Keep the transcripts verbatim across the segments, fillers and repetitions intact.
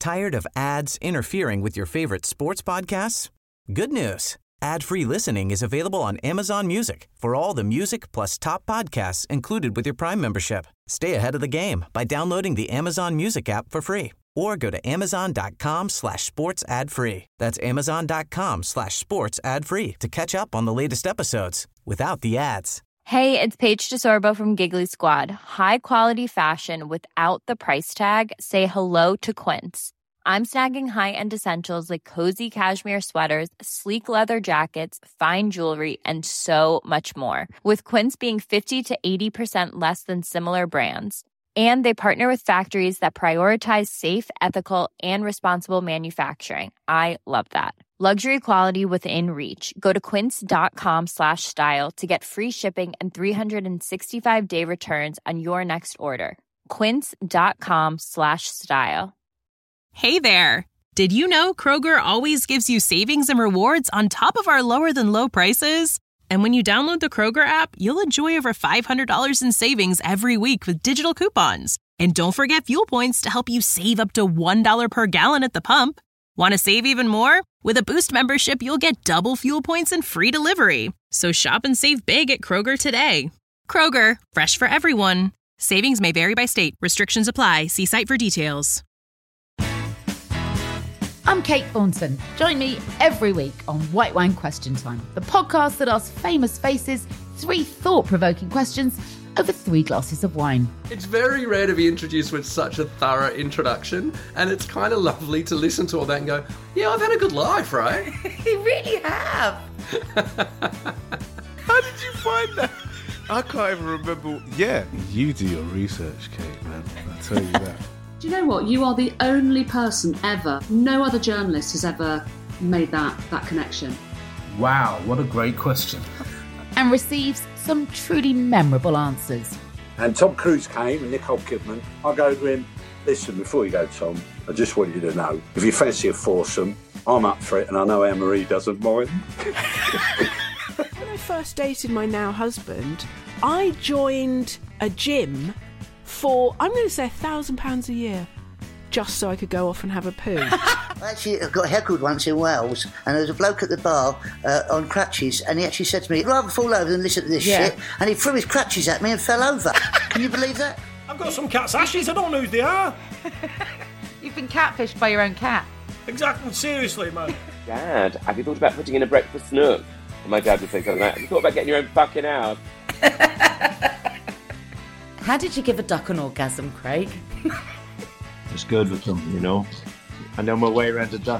Tired of ads interfering with your favorite sports podcasts? Good news. Ad-free listening is available on Amazon Music for all the music plus top podcasts included with your Prime membership. Stay ahead of the game by downloading the Amazon Music app for free or go to amazon.com slash sports ad free. That's amazon.com slash sports ad free to catch up on the latest episodes without the ads. Hey, it's Paige DeSorbo from Giggly Squad. High quality fashion without the price tag. Say hello to Quince. I'm snagging high-end essentials like cozy cashmere sweaters, sleek leather jackets, fine jewelry, and so much more. With Quince being fifty to eighty percent less than similar brands. And they partner with factories that prioritize safe, ethical, and responsible manufacturing. I love that. Luxury quality within reach. Go to quince.com slash style to get free shipping and three sixty-five day returns on your next order. Quince.com slash style. Hey there. Did you know Kroger always gives you savings and rewards on top of our lower than low prices? And when you download the Kroger app, you'll enjoy over five hundred dollars in savings every week with digital coupons. And don't forget fuel points to help you save up to one dollar per gallon at the pump. Want to save even more? With a Boost membership, you'll get double fuel points and free delivery. So shop and save big at Kroger today. Kroger, fresh for everyone. Savings may vary by state. Restrictions apply. See site for details. I'm Kate Thornton. Join me every week on White Wine Question Time, the podcast that asks famous faces three thought-provoking questions over three glasses of wine. It's very rare to be introduced with such a thorough introduction, and it's kind of lovely to listen to all that and go, yeah, I've had a good life, right? You really have. How did you find that? I can't even remember. Yeah, you do your research, Kate, man. I'll tell you that. Do you know what? You are the only person ever, no other journalist has ever made that, that connection. Wow, what a great question. And receives some truly memorable answers. And Tom Cruise came and Nicole Kidman. I go to him, listen, before you go, Tom, I just want you to know, if you fancy a foursome, I'm up for it and I know Anne-Marie doesn't mind. When I first dated my now husband, I joined a gym for, I'm going to say, a thousand pounds a year, just so I could go off and have a poo. Actually, I got heckled once in Wales, and there was a bloke at the bar uh, on crutches, and he actually said to me, I'd rather fall over than listen to this Yeah. shit, and he threw his crutches at me and fell over. Can you believe that? I've got some cat's ashes, I don't know who they are. You've been catfished by your own cat. Exactly, seriously, man. Dad, have you thought about putting in a breakfast nook? And my dad would say something like, have you thought about getting your own fucking house? How did you give a duck an orgasm, Craig? It's good with them, you know. I know my way around a duck.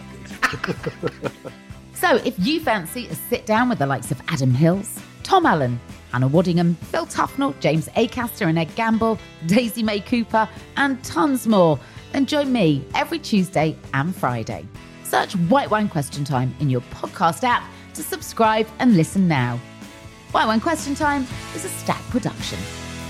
So if you fancy a sit down with the likes of Adam Hills, Tom Allen, Hannah Waddingham, Phil Tufnell, James Acaster and Ed Gamble, Daisy May Cooper, and tons more, then join me every Tuesday and Friday. Search White Wine Question Time in your podcast app to subscribe and listen now. White Wine Question Time is a Stack production.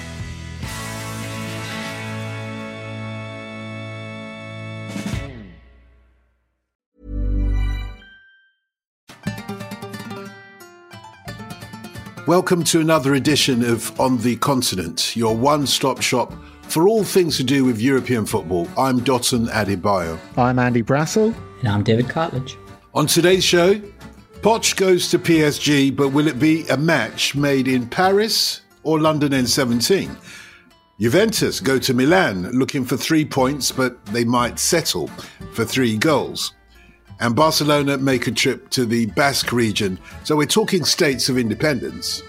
Welcome to another edition of On the Continent, your one-stop shop for all things to do with European football. I'm Dotun Adebayo. I'm Andy Brassel. And I'm David Cartledge. On today's show, Poch goes to P S G, but will it be a match made in Paris or London N seventeen? Juventus go to Milan looking for three points, but they might settle for three goals. And Barcelona make a trip to the Basque region. So we're talking states of independence.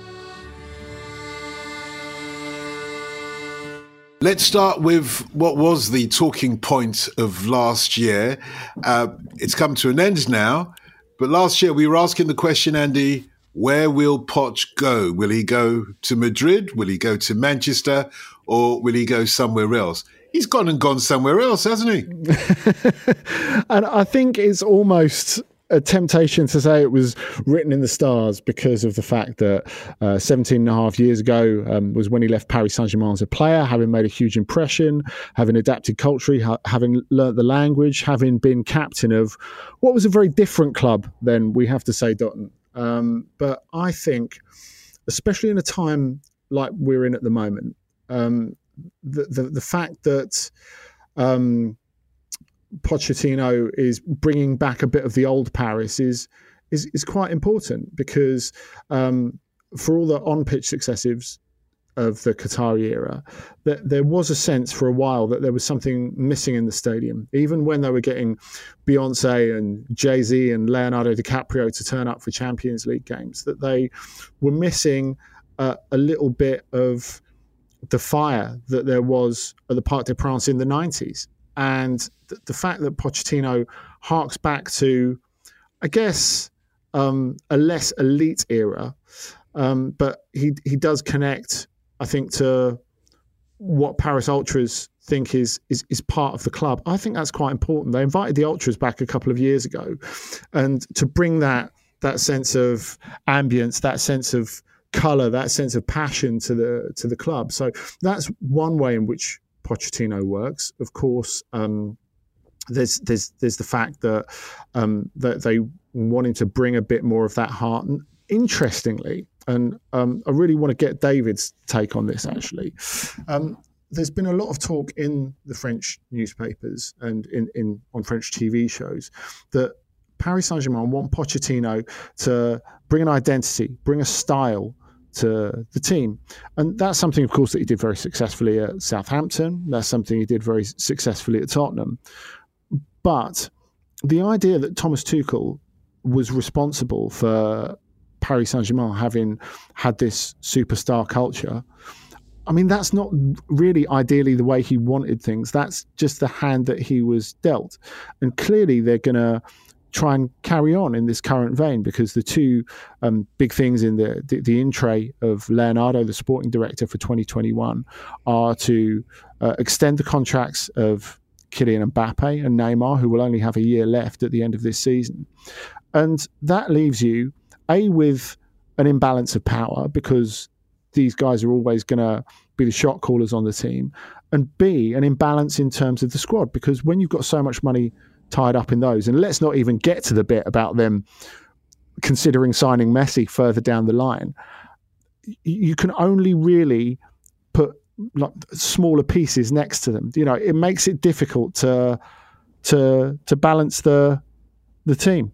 Let's start with what was the talking point of last year. Uh, it's come to an end now. But last year we were asking the question, Andy, where will Poch go? Will he go to Madrid? Will he go to Manchester? Or will he go somewhere else? He's gone and gone somewhere else, hasn't he? And I think it's almost a temptation to say it was written in the stars because of the fact that uh, seventeen and a half years ago um, was when he left Paris Saint-Germain as a player, having made a huge impression, having adapted culturally, ha- having learnt the language, having been captain of what was a very different club then, we have to say, Dotun. Um, but I think, especially in a time like we're in at the moment, um, the, the, the fact that um, Pochettino is bringing back a bit of the old Paris is is, is quite important because um, for all the on-pitch successes of the Qatari era, that there was a sense for a while that there was something missing in the stadium. Even when they were getting Beyonce and Jay-Z and Leonardo DiCaprio to turn up for Champions League games, that they were missing uh, a little bit of the fire that there was at the Parc des Princes in the nineties. And th- the fact that Pochettino harks back to, I guess, um, a less elite era, um, but he he does connect, I think, to what Paris Ultras think is, is is part of the club. I think that's quite important. They invited the Ultras back a couple of years ago, and to bring that that sense of ambience, that sense of colour, that sense of passion to the to the club. So that's one way in which Pochettino works. Of course, um, there's there's there's the fact that um, that they wanting to bring a bit more of that heart. And interestingly, and um, I really want to get David's take on this, actually. Um, there's been a lot of talk in the French newspapers and in, in on French T V shows that Paris Saint-Germain want Pochettino to bring an identity, bring a style to the team. And that's something, of course, that he did very successfully at Southampton. That's something he did very successfully at Tottenham. But the idea that Thomas Tuchel was responsible for Paris Saint-Germain having had this superstar culture, I mean, that's not really ideally the way he wanted things. That's just the hand that he was dealt. And clearly they're going to try and carry on in this current vein because the two um, big things in the, the, the in tray of Leonardo, the sporting director for twenty twenty-one, are to uh, extend the contracts of Kylian Mbappe and Neymar, who will only have a year left at the end of this season. And that leaves you, A, with an imbalance of power because these guys are always going to be the shot callers on the team, and B, an imbalance in terms of the squad because when you've got so much money tied up in those, and let's not even get to the bit about them considering signing Messi further down the line, you can only really put like smaller pieces next to them. You know, it makes it difficult to to to balance the the team.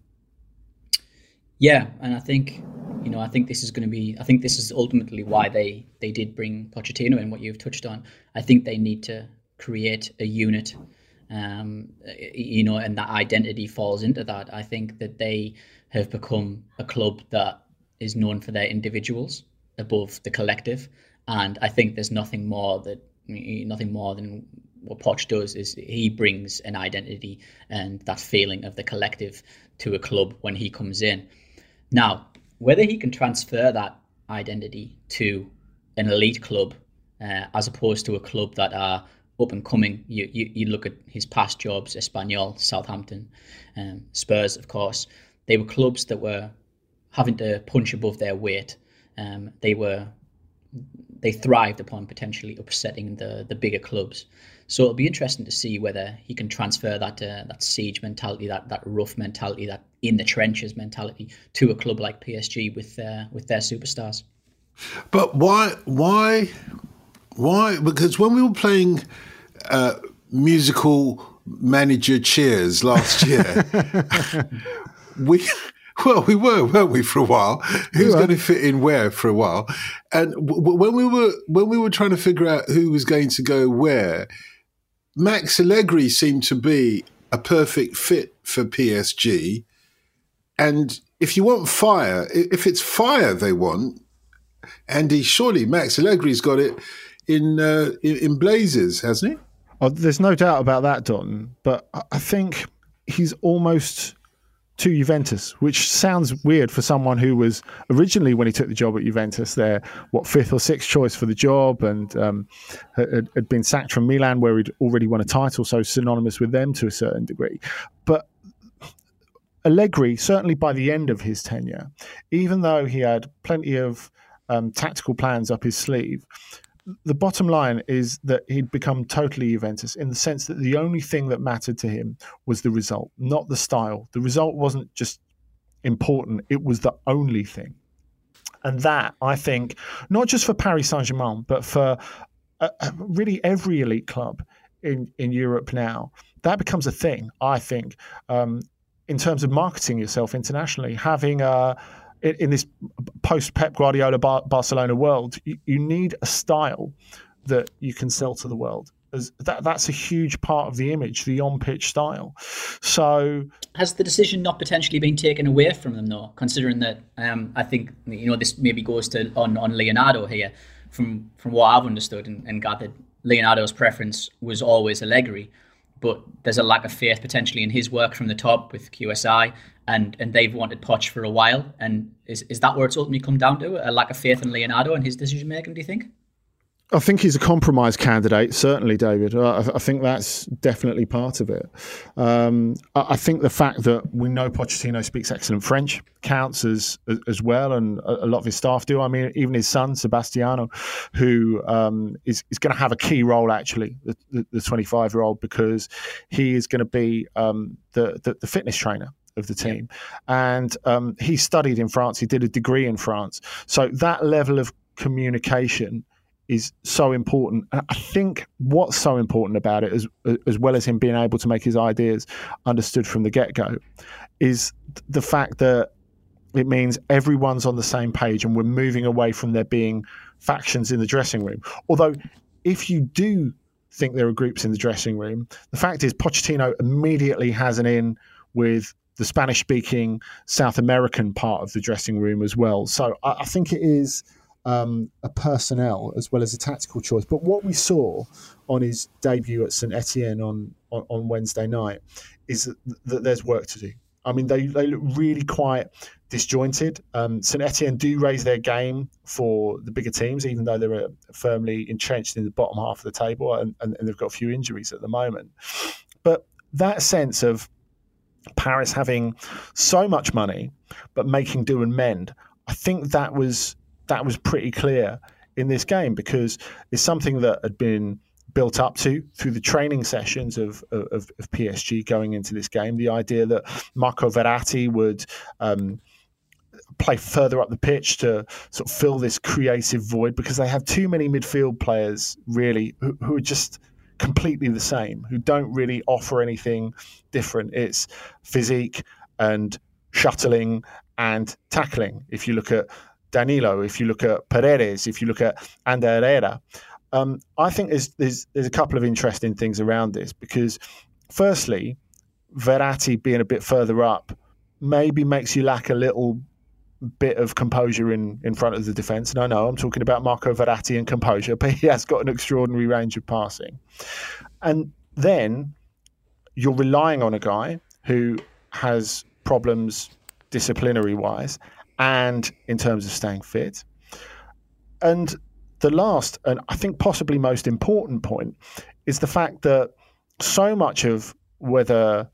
Yeah, and I think you know, I think this is going to be. I think this is ultimately why they they did bring Pochettino in. What you've touched on, I think they need to create a unit. Um, you know, and that identity falls into that. I think that they have become a club that is known for their individuals above the collective, and I think there's nothing more that nothing more than what Poch does is he brings an identity and that feeling of the collective to a club when he comes in. Now, whether he can transfer that identity to an elite club uh, as opposed to a club that are up and coming, you, you you look at his past jobs, Espanyol, Southampton, um, Spurs, of course. They were clubs that were having to punch above their weight. Um, they were they thrived upon potentially upsetting the the bigger clubs. So it'll be interesting to see whether he can transfer that uh, that siege mentality, that that rough mentality, that in the trenches mentality to a club like P S G with uh, with their superstars. But why why? Why? Because when we were playing uh, musical manager Cheers last year, we well we were, weren't we, for a while? Who's going to fit in where for a while? And w- when we were when we were trying to figure out who was going to go where, Max Allegri seemed to be a perfect fit for P S G. And if you want fire, if it's fire they want, Andy, surely Max Allegri's got it in uh, in, in blazes, hasn't he? Oh, there's no doubt about that, Don. But I think he's almost too Juventus, which sounds weird for someone who was originally, when he took the job at Juventus, their what fifth or sixth choice for the job, and um, had, had been sacked from Milan, where he'd already won a title, so synonymous with them to a certain degree. But Allegri, certainly by the end of his tenure, even though he had plenty of um, tactical plans up his sleeve, the bottom line is that he'd become totally Juventus in the sense that the only thing that mattered to him was the result, not the style. The result wasn't just important, it was the only thing. And that, I think, not just for Paris Saint-Germain, but for uh, really every elite club in, in Europe now, that becomes a thing, I think, um, in terms of marketing yourself internationally. Having a in, in this post-Pep Guardiola Bar- Barcelona world, you, you need a style that you can sell to the world. As that that's a huge part of the image, the on-pitch style. So, has the decision not potentially been taken away from them, though? Considering that, um, I think you know this maybe goes to on, on Leonardo here. From from what I've understood and, and gathered, Leonardo's preference was always Allegri, but there's a lack of faith potentially in his work from the top with Q S I, and, and they've wanted Poch for a while. And is is that where it's ultimately come down to? A lack of faith in Leonardo and his decision making? Do you think? I think he's a compromise candidate, certainly, David. I, I think that's definitely part of it. Um, I, I think the fact that we know Pochettino speaks excellent French counts as as well, and a, a lot of his staff do. I mean, even his son, Sebastiano, who um, is, is going to have a key role, actually, the, the twenty-five-year-old, because he is going to be um, the, the, the fitness trainer of the team. And um, he studied in France. He did a degree in France. So that level of communication is so important. And I think what's so important about it, as as well as him being able to make his ideas understood from the get-go, is the fact that it means everyone's on the same page and we're moving away from there being factions in the dressing room. Although, if you do think there are groups in the dressing room, the fact is Pochettino immediately has an in with the Spanish-speaking South American part of the dressing room as well. So I, I think it is Um, a personnel as well as a tactical choice. But what we saw on his debut at Saint Etienne on, on, on Wednesday night is that, that there's work to do. I mean, they, they look really quite disjointed. Um, Saint Etienne do raise their game for the bigger teams, even though they're firmly entrenched in the bottom half of the table, and, and, and they've got a few injuries at the moment. But that sense of Paris having so much money but making do and mend, I think that was that was pretty clear in this game, because it's something that had been built up to through the training sessions of, of, of P S G going into this game. The idea that Marco Verratti would um, play further up the pitch to sort of fill this creative void, because they have too many midfield players really who, who are just completely the same, who don't really offer anything different. It's physique and shuttling and tackling. If you look at Danilo, if you look at Paredes, if you look at Ander Herrera, um, I think there's, there's there's a couple of interesting things around this, because firstly, Verratti being a bit further up maybe makes you lack a little bit of composure in, in front of the defence. And I know I'm talking about Marco Verratti and composure, but he has got an extraordinary range of passing. And then you're relying on a guy who has problems disciplinary-wise and in terms of staying fit. And the last, and I think possibly most important point, is the fact that so much of whether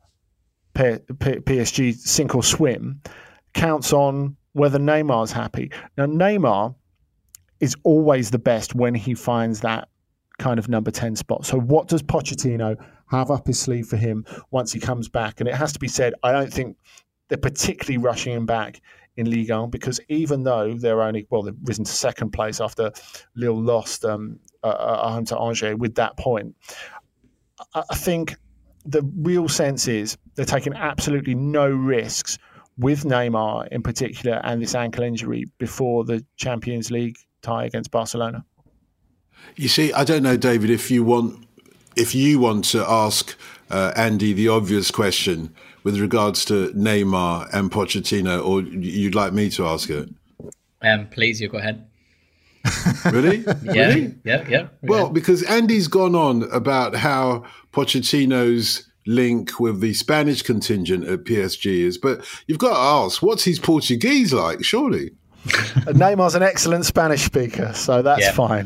P S G sink or swim counts on whether Neymar's happy. Now, Neymar is always the best when he finds that kind of number ten spot. So what does Pochettino have up his sleeve for him once he comes back? And it has to be said, I don't think they're particularly rushing him back in Ligue one, because even though they're only, well, they've risen to second place after Lille lost um, uh, home to Angers with that point, I, I think the real sense is they're taking absolutely no risks with Neymar in particular and this ankle injury before the Champions League tie against Barcelona. You see, I don't know, David, if you want, if you want to ask uh, Andy the obvious question with regards to Neymar and Pochettino, or you'd like me to ask it? Um, please, you go ahead. Really? yeah, really? yeah, yeah. Well, because Andy's gone on about how Pochettino's link with the Spanish contingent at P S G is, but you've got to ask, what's his Portuguese like, surely? Neymar's an excellent Spanish speaker, so that's yeah. fine.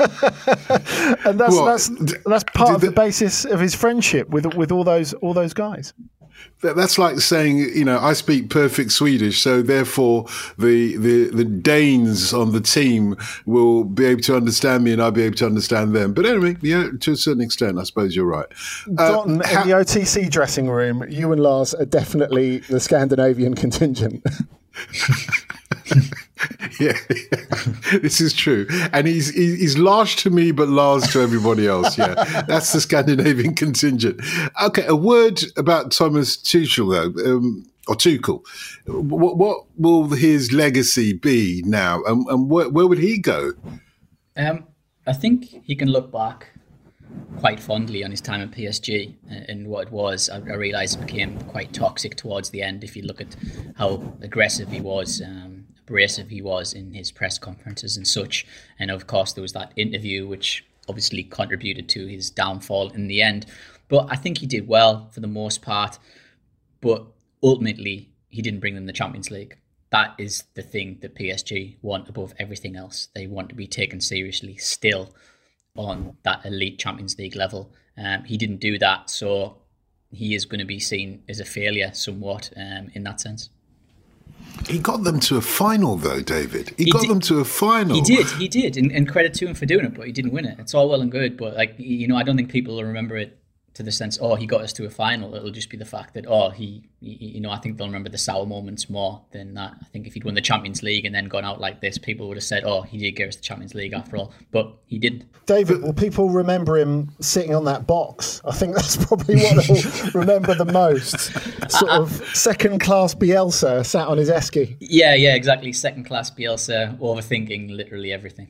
And that's well, that's that's part of the basis of his friendship with with all those all those guys. That's like saying, you know, I speak perfect Swedish, so therefore the, the the Danes on the team will be able to understand me and I'll be able to understand them. But anyway, yeah, to a certain extent, I suppose you're right. Don, uh, ha- in the O T C dressing room, you and Lars are definitely the Scandinavian contingent. Yeah, this is true. And he's he's large to me, but large to everybody else. Yeah, that's the Scandinavian contingent. Okay, a word about Thomas Tuchel, though, um, or Tuchel. What, what will his legacy be now, and, and where, where would he go? Um, I think he can look back quite fondly on his time at P S G and what it was. I, I realise it became quite toxic towards the end. If you look at how aggressive he was, um, abrasive he was in his press conferences and such. And of course, there was that interview, which obviously contributed to his downfall in the end. But I think he did well for the most part. But ultimately, he didn't bring them the Champions League. That is the thing that P S G want above everything else. They want to be taken seriously still on that elite Champions League level. Um, he didn't do that, so he is going to be seen as a failure somewhat um, in that sense. He got them to a final, though, David. He, He got did- them to a final. He did, he did, and, and credit to him for doing it, but he didn't win it. It's all well and good, but like you know, I don't think people will remember it to the sense, oh, he got us to a final. It'll just be the fact that, oh, he, he you know, I think they'll remember the sour moments more than that. I think if he'd won the Champions League and then gone out like this, people would have said, oh, he did get us the Champions League after all, but he didn't. David, will people remember him sitting on that box? I think that's probably what they'll remember the most. Sort of second-class Bielsa sat on his esky. Yeah, yeah, exactly. Second class Bielsa, overthinking literally everything.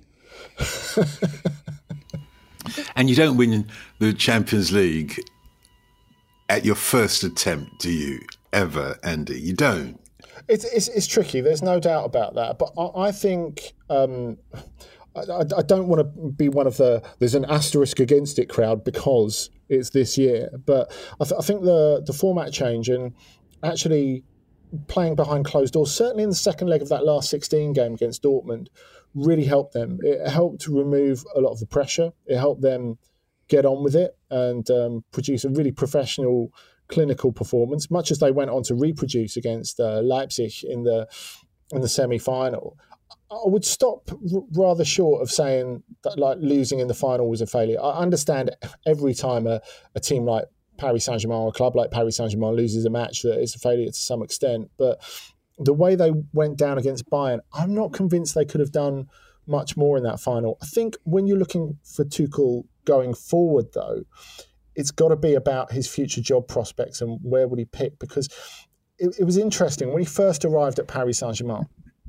And you don't win the Champions League at your first attempt, do you? Ever, Andy? You don't. It's, it's it's tricky. There's no doubt about that. But I, I think um, I, I don't want to be one of the there's an asterisk against it crowd because it's this year. But I, th- I think the the format change and actually playing behind closed doors, certainly in the second leg of that last sixteen game against Dortmund, really helped them. It helped to remove a lot of the pressure. It helped them get on with it and um, produce a really professional, clinical performance, much as they went on to reproduce against uh, Leipzig in the in the semi-final. I would stop r- rather short of saying that like losing in the final was a failure. I understand every time a, a team like Paris Saint-Germain or a club like Paris Saint-Germain loses a match that it's a failure to some extent, but the way they went down against Bayern, I'm not convinced they could have done much more in that final. I think when you're looking for Tuchel going forward, though, it's got to be about his future job prospects and where would he pick, because it, it was interesting. When he first arrived at Paris Saint-Germain,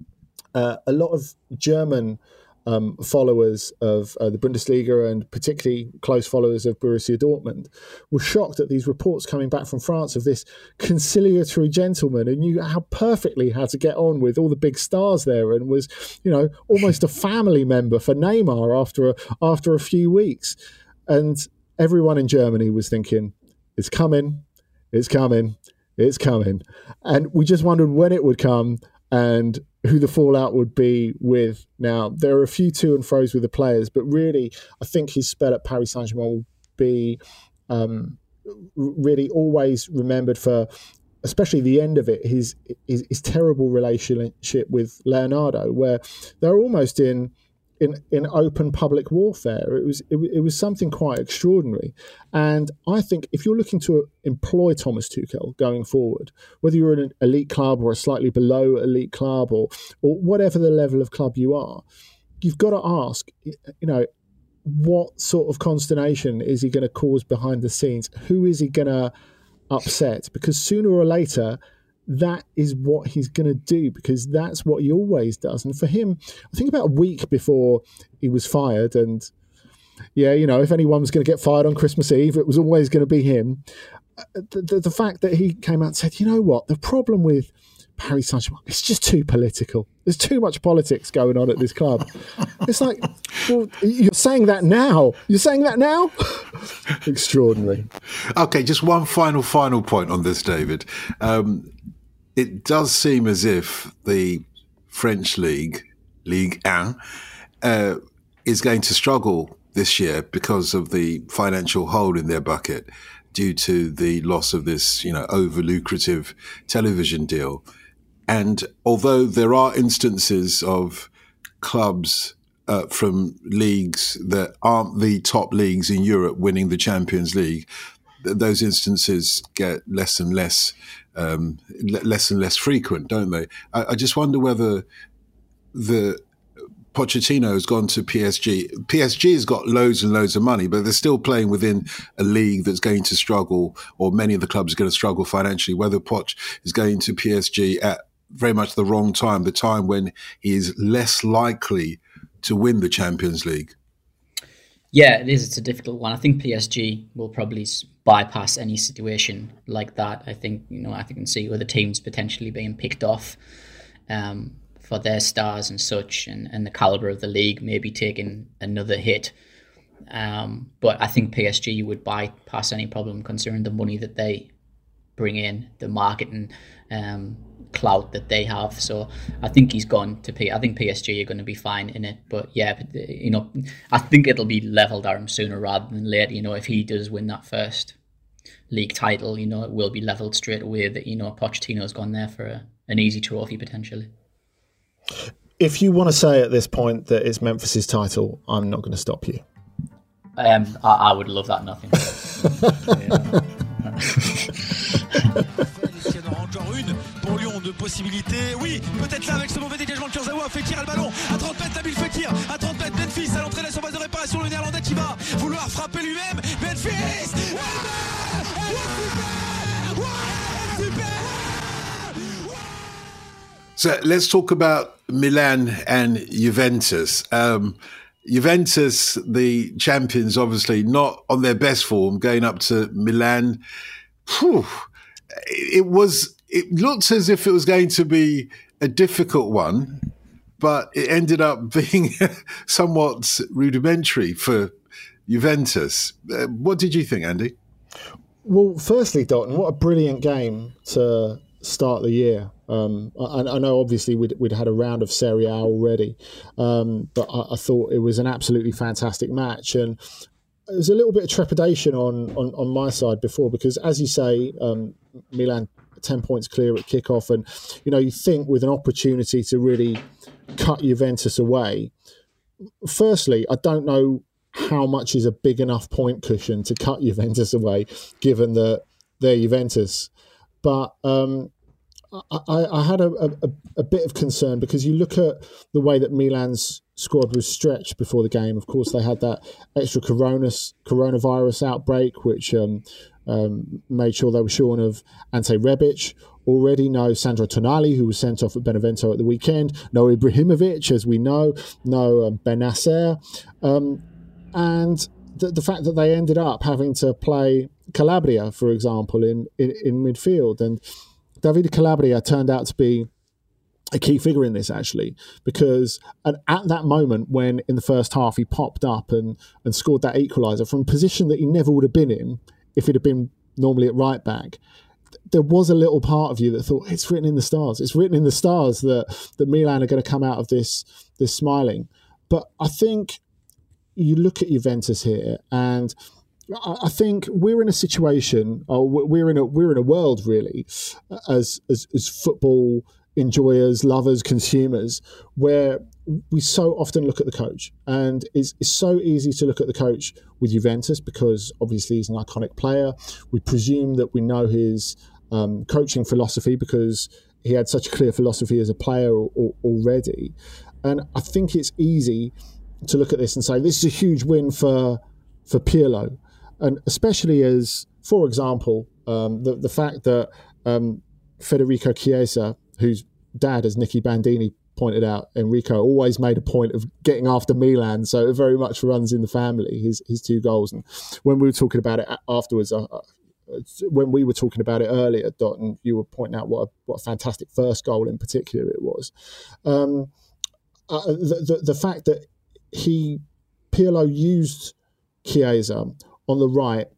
uh, a lot of German um, followers of uh, the Bundesliga and particularly close followers of Borussia Dortmund were shocked at these reports coming back from France of this conciliatory gentleman who knew how perfectly how to get on with all the big stars there and was, you know, almost a family member for Neymar after a, after a few weeks. And everyone in Germany was thinking, it's coming, it's coming, it's coming. And we just wondered when it would come and who the fallout would be with. Now, there are a few to and fro's with the players, but really, I think his spell at Paris Saint-Germain will be um, really always remembered for, especially the end of it, his, his his terrible relationship with Leonardo, where they're almost in in in open public warfare. It was it, it was something quite extraordinary. And I think if you're looking to employ Thomas Tuchel going forward, whether you're in an elite club or a slightly below elite club or or whatever the level of club you are, you've got to ask, you know, what sort of consternation is he going to cause behind the scenes? Who is he going to upset? Because sooner or later, that is what he's going to do, because that's what he always does. And for him, I think about a week before he was fired, and yeah, you know, if anyone was going to get fired on Christmas Eve, it was always going to be him. The, the, the fact that he came out and said, you know what, the problem with Paris Saint-Germain, it's just too political. There's too much politics going on at this club. It's like, well, you're saying that now. You're saying that now? Extraordinary. Okay, just one final, final point on this, David. Um, it does seem as if the French league, Ligue one, uh, is going to struggle this year because of the financial hole in their bucket due to the loss of this, you know, over lucrative television deal. And although there are instances of clubs uh, from leagues that aren't the top leagues in Europe winning the Champions League, th- those instances get less and less, um, l- less and less frequent, don't they? I, I just wonder whether the Pochettino has gone to P S G. P S G has got loads and loads of money, but they're still playing within a league that's going to struggle, or many of the clubs are going to struggle financially. Whether Poch is going to P S G at very much the wrong time, the time when he is less likely to win the Champions League. Yeah, it is. It's a difficult one. I think P S G will probably bypass any situation like that. I think, you know, I can see other teams potentially being picked off um, for their stars and such, and, and the calibre of the league maybe taking another hit. Um, but I think P S G would bypass any problem considering the money that they bring in, the marketing um, clout that they have. So I think he's gone to P. I think P S G are going to be fine in it. But yeah, you know, I think it'll be leveled arm sooner rather than later. You know, if he does win that first league title, you know, it will be leveled straight away that, you know, Pochettino's gone there for a, an easy trophy potentially. If you want to say at this point that it's Memphis's title, I'm not going to stop you. Um, I, I would love that nothing. Encore une pour Lyon de possibilités. Oui, peut-être là avec ce mauvais dégagement de Kurzawa. Fekir a le ballon à trente mètres. Nabil Fekir à trente mètres. Memphis à l'entrée de la surface de réparation. Le Néerlandais qui va vouloir frapper lui-même. Memphis. So let's talk about Milan and Juventus. Um, Juventus, the champions, obviously not on their best form, going up to Milan. Whew. It was. It looked as if it was going to be a difficult one, but it ended up being somewhat rudimentary for Juventus. Uh, what did you think, Andy? Well, firstly, Dalton, what a brilliant game to start the year. Um, I, I know, obviously, we'd, we'd had a round of Serie A already, um, but I, I thought it was an absolutely fantastic match. And there was a little bit of trepidation on, on, on my side before, because, as you say, um, Milan ten points clear at kickoff, and you know, you think with an opportunity to really cut Juventus away. Firstly, I don't know how much is a big enough point cushion to cut Juventus away, given that they're Juventus. But um, I, I had a, a, a bit of concern, because you look at the way that Milan's squad was stretched before the game. Of course, they had that extra coronas, coronavirus outbreak, which um, um, made sure they were shorn of Ante Rebic. Already no Sandro Tonali, who was sent off at Benevento at the weekend. No Ibrahimovic, as we know. No um, Bennacer. Um, and the, the fact that they ended up having to play Calabria, for example, in, in, in midfield. And Davide Calabria turned out to be a key figure in this, actually, because at, at that moment when in the first half he popped up and, and scored that equaliser from a position that he never would have been in if it had been normally at right back, there was a little part of you that thought, it's written in the stars. It's written in the stars that, that Milan are going to come out of this, this smiling. But I think you look at Juventus here, and I think we're in a situation, or we're in a we're in a world really, as as, as football enjoyers, lovers, consumers, where we so often look at the coach, and it's, it's so easy to look at the coach with Juventus because obviously he's an iconic player. We presume that we know his um, coaching philosophy because he had such a clear philosophy as a player already, and I think it's easy to look at this and say this is a huge win for for Pirlo. And especially as, for example, um, the, the fact that um, Federico Chiesa, whose dad, as Nicky Bandini pointed out, Enrico, always made a point of getting after Milan. So it very much runs in the family, his his two goals. And when we were talking about it afterwards, uh, when we were talking about it earlier, Dot, and you were pointing out what a, what a fantastic first goal in particular it was. Um, uh, the, the, the fact that he, Pirlo used Chiesa on the right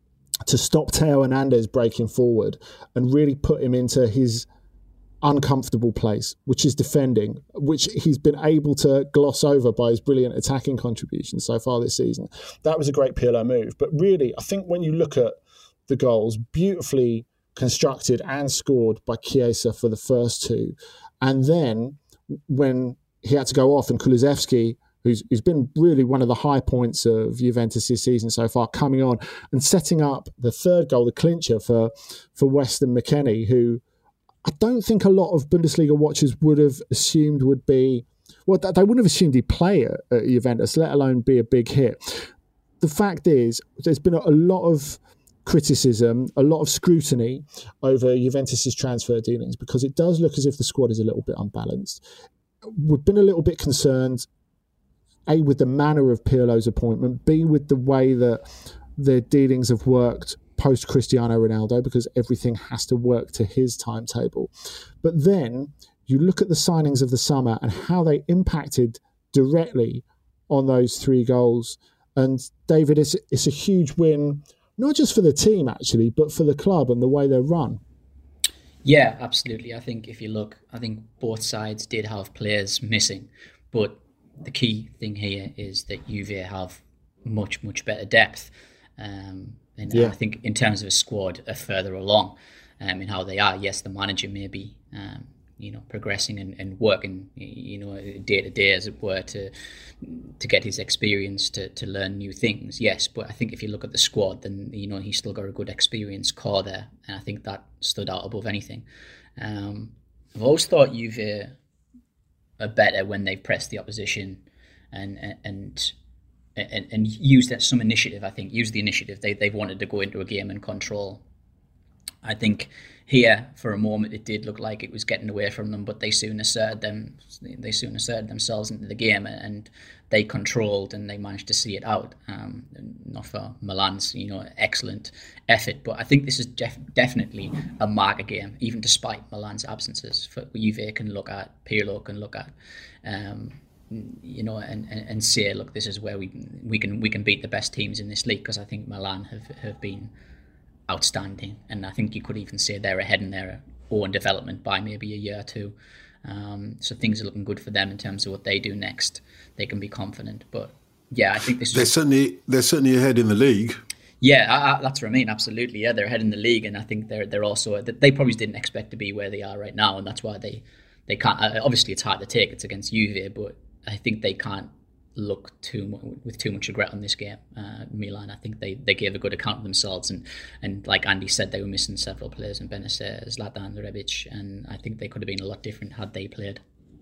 to stop Theo Hernandez breaking forward and really put him into his uncomfortable place, which is defending, which he's been able to gloss over by his brilliant attacking contributions so far this season. That was a great Pirlo move. But really, I think when you look at the goals, beautifully constructed and scored by Chiesa for the first two, and then when he had to go off and Kulusevski, Who's, who's been really one of the high points of Juventus' season so far, coming on and setting up the third goal, the clincher for, for Weston McKennie, who I don't think a lot of Bundesliga watchers would have assumed would be well, they wouldn't have assumed he'd play at, at Juventus, let alone be a big hit. The fact is, there's been a, a lot of criticism, a lot of scrutiny over Juventus's transfer dealings because it does look as if the squad is a little bit unbalanced. We've been a little bit concerned, A, with the manner of Pirlo's appointment, B, with the way that their dealings have worked post Cristiano Ronaldo, because everything has to work to his timetable. But then you look at the signings of the summer and how they impacted directly on those three goals. And David, it's, it's a huge win, not just for the team actually, but for the club and the way they're run. Yeah, absolutely. I think if you look, I think both sides did have players missing, but the key thing here is that Juve have much, much better depth. Um, and Yeah. I think in terms of a squad, are further along um, in how they are. Yes, the manager may be, um, you know, progressing and, and working, you know, day to day, as it were, to to get his experience to, to learn new things. Yes, but I think if you look at the squad, then, you know, he's still got a good experienced core there. And I think that stood out above anything. Um, I've always thought Juve are better when they've pressed the opposition and and and, and used that some initiative. I think used the initiative. They they've wanted to go into a game and control. I think here for a moment it did look like it was getting away from them, but they soon asserted them. They soon asserted themselves into the game, and they controlled and they managed to see it out. Um, not for Milan's, you know, excellent effort, but I think this is def- definitely a marker game, even despite Milan's absences. For Juve can look at, Pirlo can look at, um, you know, and, and, and say, look, this is where we we can we can beat the best teams in this league, because I think Milan have have been outstanding, and I think you could even say they're ahead in their own development by maybe a year or two. Um, so things are looking good for them in terms of what they do next. They can be confident, but yeah, I think this. They're is, certainly they're certainly ahead in the league. Yeah, I, I, that's what I mean. Absolutely, yeah, they're ahead in the league, and I think they're they're also they probably didn't expect to be where they are right now, and that's why they they can't. Obviously, it's hard to take. It's against Juve, but I think they can't look too with too much regret on this game. Uh, Milan, I think they, they gave a good account of themselves, and, and like Andy said, they were missing several players in Benacer, Zlatan, Rebic, and I think they could have been a lot different had they played.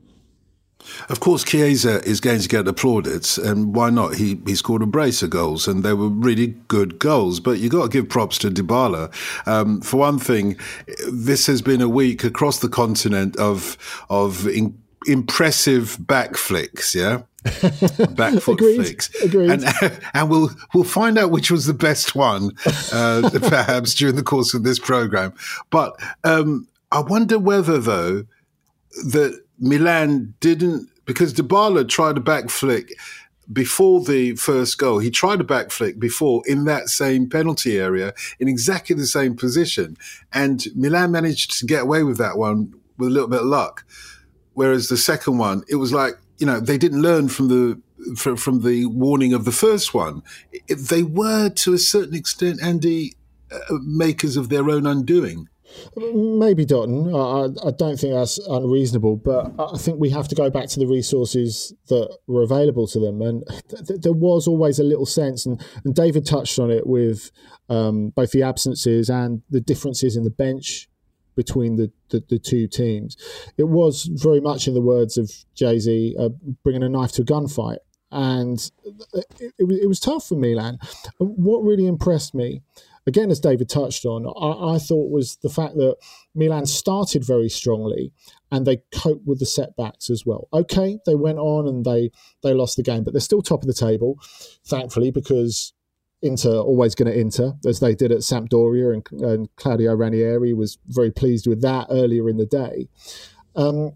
Of course, Chiesa is going to get applauded, and why not? He he scored a brace of goals, and they were really good goals. But you got to give props to Dybala. Um, for one thing, this has been a week across the continent of of in, impressive back flicks, yeah. Back foot Agreed. flicks, Agreed. and and we'll we'll find out which was the best one, uh, perhaps during the course of this program. But um, I wonder whether though that Milan didn't, because Dybala tried a back flick before the first goal. He tried a back flick before in that same penalty area in exactly the same position, and Milan managed to get away with that one with a little bit of luck. Whereas the second one, it was like, you know, they didn't learn from the from, from the warning of the first one. It, they were, to a certain extent, Andy, uh, makers of their own undoing. Maybe, Dotton. I, I don't think that's unreasonable, but I think we have to go back to the resources that were available to them. And th- th- there was always a little sense, and, and David touched on it with um, both the absences and the differences in the bench between the, the, the two teams. It was very much, in the words of Jay-Z, uh, bringing a knife to a gunfight. And it, it, it was tough for Milan. What really impressed me, again, as David touched on, I, I thought was the fact that Milan started very strongly and they coped with the setbacks as well. Okay, they went on and they, they lost the game, but they're still top of the table, thankfully, because Inter always going to Inter, as they did at Sampdoria, and, and Claudio Ranieri was very pleased with that earlier in the day. Um,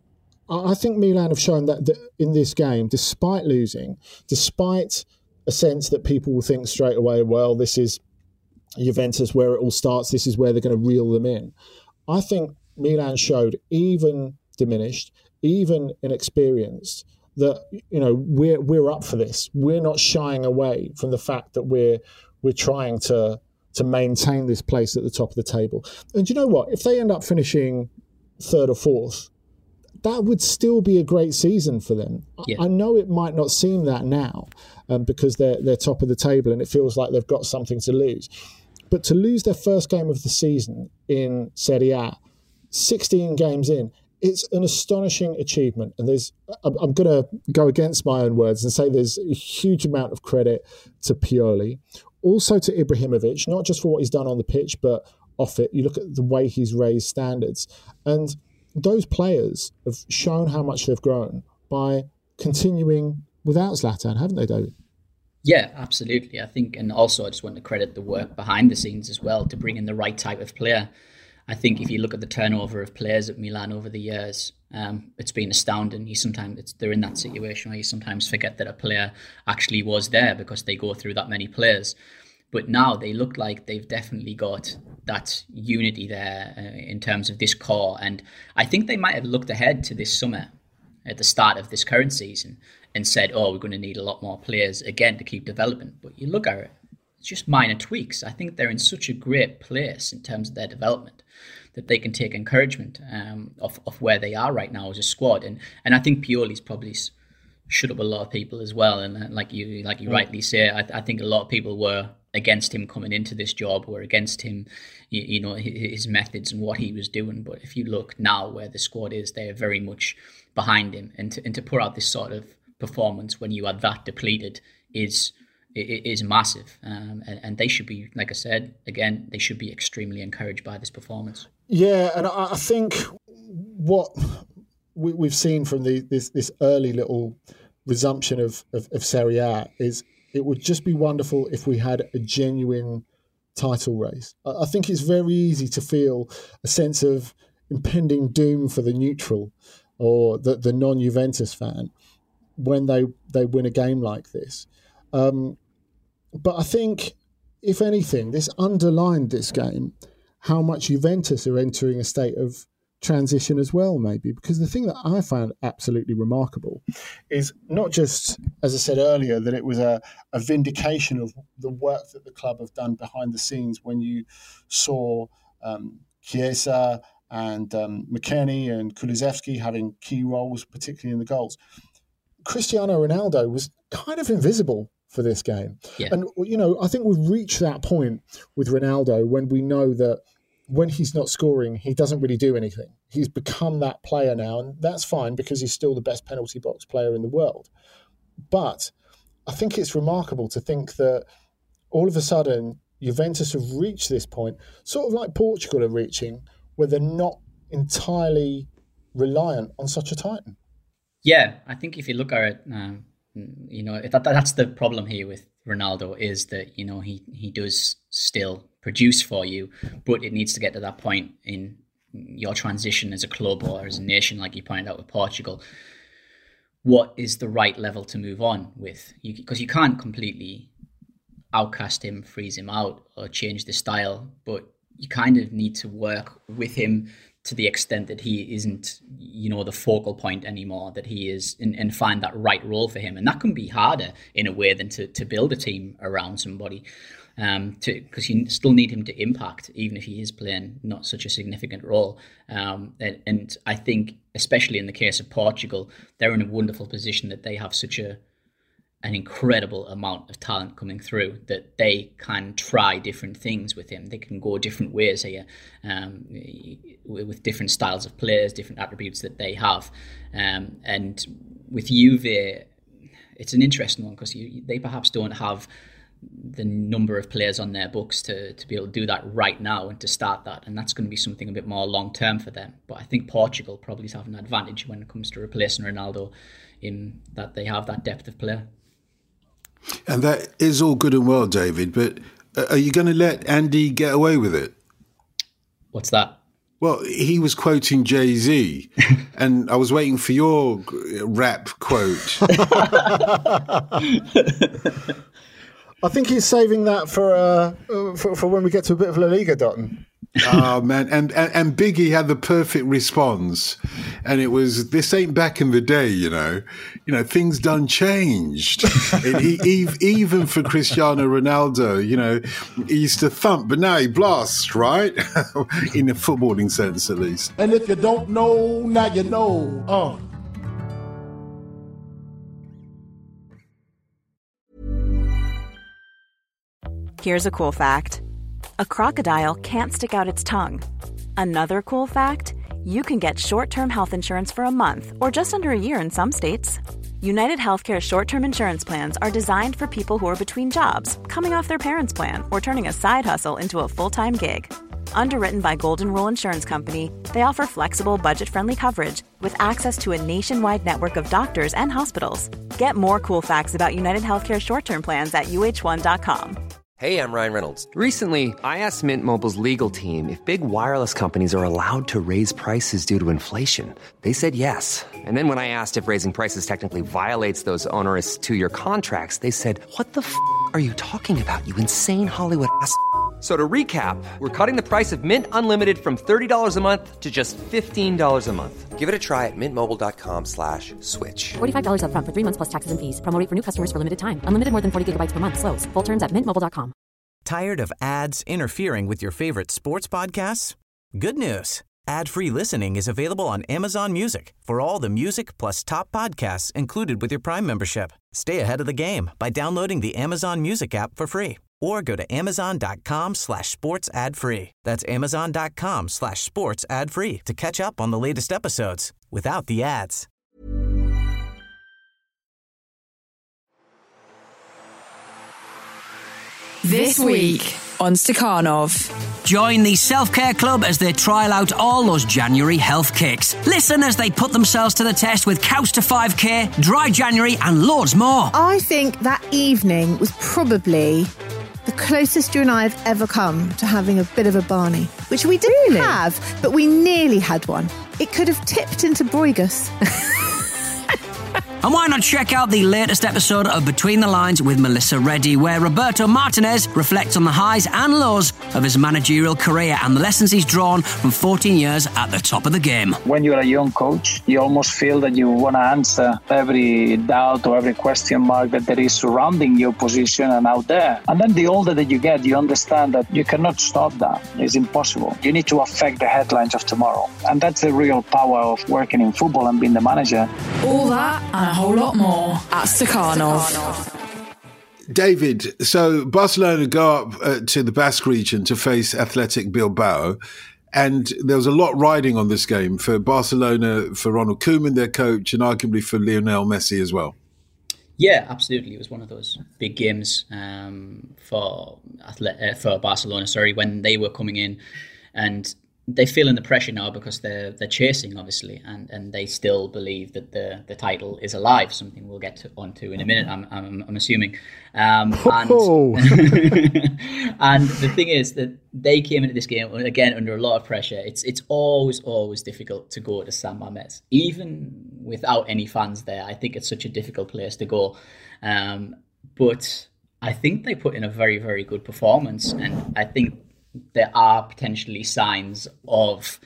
I think Milan have shown that in this game, despite losing, despite a sense that people will think straight away, well, this is Juventus where it all starts, this is where they're going to reel them in. I think Milan showed, even diminished, even inexperienced, that, you know, we're we're up for this. We're not shying away from the fact that we're we're trying to to maintain this place at the top of the table. And you know what? If they end up finishing third or fourth, that would still be a great season for them. Yeah. I know it might not seem that now, um, because they're they're top of the table and it feels like they've got something to lose. But to lose their first game of the season in Serie A, sixteen games in, it's an astonishing achievement. And there's, I'm, I'm going to go against my own words and say there's a huge amount of credit to Pioli, also to Ibrahimovic, not just for what he's done on the pitch, but off it. You look at the way he's raised standards. And those players have shown how much they've grown by continuing without Zlatan, haven't they, David? Yeah, absolutely. I think, and also I just want to credit the work behind the scenes as well to bring in the right type of player. I think if you look at the turnover of players at Milan over the years, um, it's been astounding. You sometimes it's, they're in that situation where you sometimes forget that a player actually was there because they go through that many players. But now they look like they've definitely got that unity there uh, in terms of this core. And I think they might have looked ahead to this summer at the start of this current season and said, oh, we're going to need a lot more players again to keep developing. But you look at it, it's just minor tweaks. I think they're in such a great place in terms of their development that they can take encouragement um, of, of where they are right now as a squad. And and I think Pioli's probably shut up a lot of people as well. And uh, like you like you mm. rightly say, I, I think a lot of people were against him coming into this job, were against him, you, you know, his methods and what he was doing. But if you look now where the squad is, they are very much behind him. And to, and to put out this sort of performance when you are that depleted is is massive. Um, and, and they should be, like I said, again, they should be extremely encouraged by this performance. Yeah, and I think what we, we've seen from the, this this early little resumption of, of, of Serie A is it would just be wonderful if we had a genuine title race. I think it's very easy to feel a sense of impending doom for the neutral or the, the non-Juventus fan when they, they win a game like this. Um, but I think, if anything, this underlined this game how much Juventus are entering a state of transition as well, maybe. Because the thing that I found absolutely remarkable is not just, as I said earlier, that it was a, a vindication of the work that the club have done behind the scenes when you saw um, Chiesa and um, McKennie and Kulusevski having key roles, particularly in the goals. Cristiano Ronaldo was kind of invisible for this game. Yeah. And, you know, I think we've reached that point with Ronaldo when we know that when he's not scoring, he doesn't really do anything. He's become that player now, and that's fine because he's still the best penalty box player in the world. But I think it's remarkable to think that all of a sudden Juventus have reached this point, sort of like Portugal are reaching, where they're not entirely reliant on such a titan. Yeah, I think if you look at it, um, you know, that, that's the problem here with Ronaldo is that, you know, he, he does still produce for you, but it needs to get to that point in your transition as a club or as a nation, like you pointed out with Portugal. What is the right level to move on with? Because you, you can't completely outcast him, freeze him out, or change the style, but you kind of need to work with him to the extent that he isn't, you know, the focal point anymore, that he is, and, and find that right role for him. And that can be harder in a way than to, to build a team around somebody, um, to because you still need him to impact, even if he is playing not such a significant role. Um, and, and I think, especially in the case of Portugal, they're in a wonderful position that they have such a an incredible amount of talent coming through that they can try different things with him. They can go different ways here, um, with different styles of players, different attributes that they have. Um, and with Juve, it's an interesting one because they perhaps don't have the number of players on their books to, to be able to do that right now and to start that. And that's going to be something a bit more long-term for them. But I think Portugal probably have an advantage when it comes to replacing Ronaldo in that they have that depth of player. And that is all good and well, David, but are you going to let Andy get away with it? What's that? Well, he was quoting Jay-Z, and I was waiting for your rap quote. I think he's saving that for, uh, for for when we get to a bit of La Liga, Dotton. Oh, man. And, and and Biggie had the perfect response. And it was, this ain't back in the day, you know. You know, things done changed. And he, he, even for Cristiano Ronaldo, you know, he used to thump, but now he blasts, right? In a footballing sense, at least. And if you don't know, now you know. Uh. Here's a cool fact. A crocodile can't stick out its tongue. Another cool fact, you can get short-term health insurance for a month or just under a year in some states. United Healthcare short-term insurance plans are designed for people who are between jobs, coming off their parents' plan, or turning a side hustle into a full-time gig. Underwritten by Golden Rule Insurance Company, they offer flexible, budget-friendly coverage with access to a nationwide network of doctors and hospitals. Get more cool facts about United Healthcare short-term plans at U H one dot com. Hey, I'm Ryan Reynolds. Recently, I asked Mint Mobile's legal team if big wireless companies are allowed to raise prices due to inflation. They said yes. And then when I asked if raising prices technically violates those onerous two-year contracts, they said, what the f*** are you talking about, you insane Hollywood ass f- So to recap, we're cutting the price of Mint Unlimited from thirty dollars a month to just fifteen dollars a month. Give it a try at mintmobile.com slash switch. forty-five dollars up front for three months plus taxes and fees. Promo rate for new customers for limited time. Unlimited more than forty gigabytes per month. Slows full terms at mint mobile dot com. Tired of ads interfering with your favorite sports podcasts? Good news. Ad-free listening is available on Amazon Music for all the music plus top podcasts included with your Prime membership. Stay ahead of the game by downloading the Amazon Music app for free or go to amazon.com slash sports ad free. That's amazon.com slash sports ad free to catch up on the latest episodes without the ads. This week on Stakhanov. Join the Self-Care Club as they trial out all those January health kicks. Listen as they put themselves to the test with Couch to five K, Dry January and loads more. I think that evening was probably the closest you and I have ever come to having a bit of a Barney, which we didn't really? have, but we nearly had one. It could have tipped into Bruigus. And why not check out the latest episode of Between the Lines with Melissa Reddy, where Roberto Martinez reflects on the highs and lows of his managerial career and the lessons he's drawn from fourteen years at the top of the game. When you're a young coach, you almost feel that you want to answer every doubt or every question mark that there is surrounding your position and out there. And then the older that you get, you understand that you cannot stop that. It's impossible. You need to affect the headlines of tomorrow. And that's the real power of working in football and being the manager. All that and a whole lot more at Stakhanov. David, so Barcelona go up uh, to the Basque region to face Athletic Bilbao, and there was a lot riding on this game for Barcelona, for Ronald Koeman, their coach, and arguably for Lionel Messi as well. Yeah, absolutely. It was one of those big games um, for Atlet- uh, for Barcelona. Sorry, when they were coming in, and they're feeling the pressure now because they're they're chasing, obviously, and, and they still believe that the, the title is alive. Something we'll get to, onto in a minute. I'm I'm, I'm assuming. Um, and, Oh. and the thing is that they came into this game again under a lot of pressure. It's it's always always difficult to go to San Mamés, even without any fans there. I think it's such a difficult place to go, um, but I think they put in a very very good performance, and I think there are potentially signs of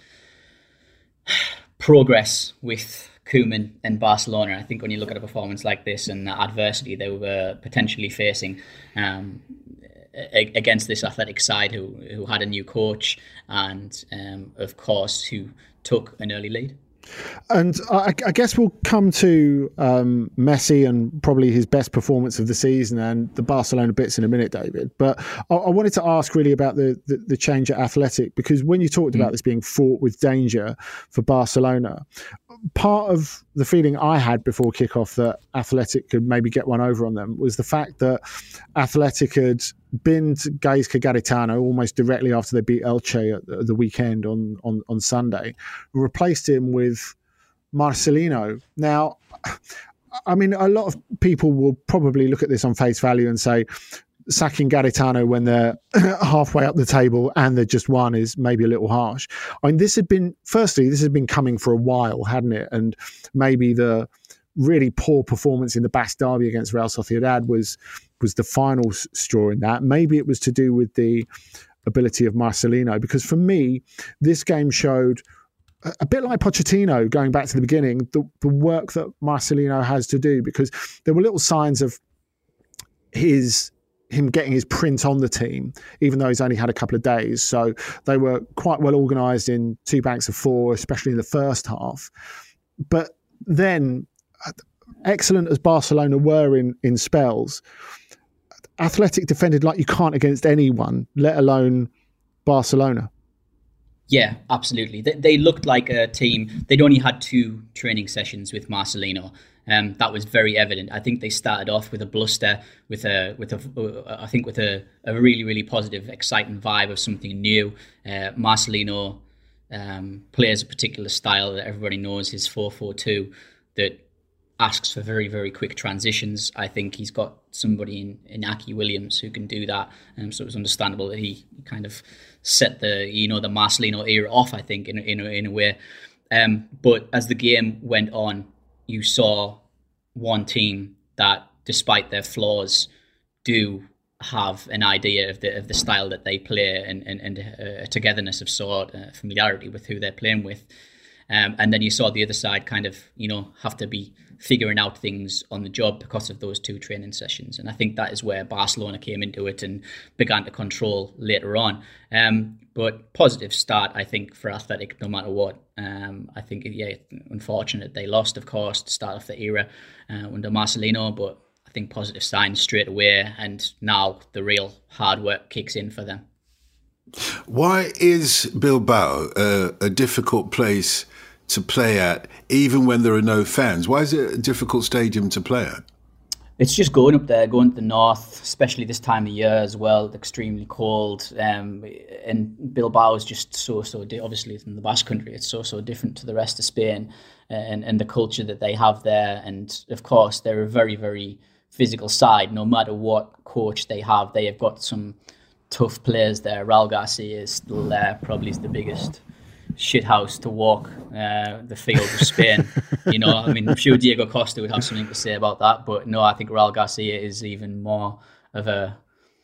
progress with Koeman and Barcelona. I think when you look at a performance like this and the adversity they were potentially facing um, a- against this Athletic side who, who had a new coach and, um, of course, who took an early lead. And I, I guess we'll come to um, Messi and probably his best performance of the season and the Barcelona bits in a minute, David. But I, I wanted to ask really about the, the, the change at Athletic, because when you talked mm. about this being fraught with danger for Barcelona, part of the feeling I had before kickoff that Athletic could maybe get one over on them was the fact that Athletic had binned Gaizka Garitano almost directly after they beat Elche at the, the weekend on, on, on Sunday, replaced him with Marcelino. Now, I mean, a lot of people will probably look at this on face value and say sacking Garitano when they're halfway up the table and they're just one is maybe a little harsh. I mean, this had been, firstly, this had been coming for a while, hadn't it? And maybe the really poor performance in the Basque Derby against Real Sociedad was was the final straw in that. Maybe it was to do with the ability of Marcelino, because for me, this game showed a, a bit like Pochettino, going back to the beginning, the, the work that Marcelino has to do, because there were little signs of his him getting his print on the team, even though he's only had a couple of days. So they were quite well organised in two banks of four, especially in the first half. But then, excellent as Barcelona were in, in spells, Athletic defended like you can't against anyone, let alone Barcelona. Yeah, absolutely. They, they looked like a team. They'd only had two training sessions with Marcelino. Um, that was very evident. I think they started off with a bluster, with a with a I think with a, a really really positive, exciting vibe of something new. Uh, Marcelino um, plays a particular style that everybody knows, his four four two, that asks for very very quick transitions. I think he's got somebody in, in Aki Williams who can do that, um, so it was understandable that he kind of set the you know the Marcelino era off, I think, in in in a way. Um, but as the game went on, you saw one team that, despite their flaws, do have an idea of the of the style that they play, and and, and a togetherness of sort, uh, familiarity with who they're playing with. Um, and then you saw the other side kind of, you know, have to be figuring out things on the job because of those two training sessions. And I think that is where Barcelona came into it and began to control later on. Um, but positive start, I think, for Athletic, no matter what. Um, I think, yeah, unfortunate they lost, of course, to start off the era uh, under Marcelino, but I think positive signs straight away. And now the real hard work kicks in for them. Why is Bilbao uh, a difficult place to play at, even when there are no fans? Why is it a difficult stadium to play at? It's just going up there, going to the north, especially this time of year as well. It's extremely cold, um, and Bilbao is just so so. Di- obviously, it's in the Basque Country, it's so so different to the rest of Spain, and and the culture that they have there. And of course, they're a very very physical side. No matter what coach they have, they have got some tough players there. Raul Garcia is still there, probably is the biggest shithouse to walk uh, the field of Spain. You know, I mean, I'm sure Diego Costa would have something to say about that, but no, I think Raul Garcia is even more of a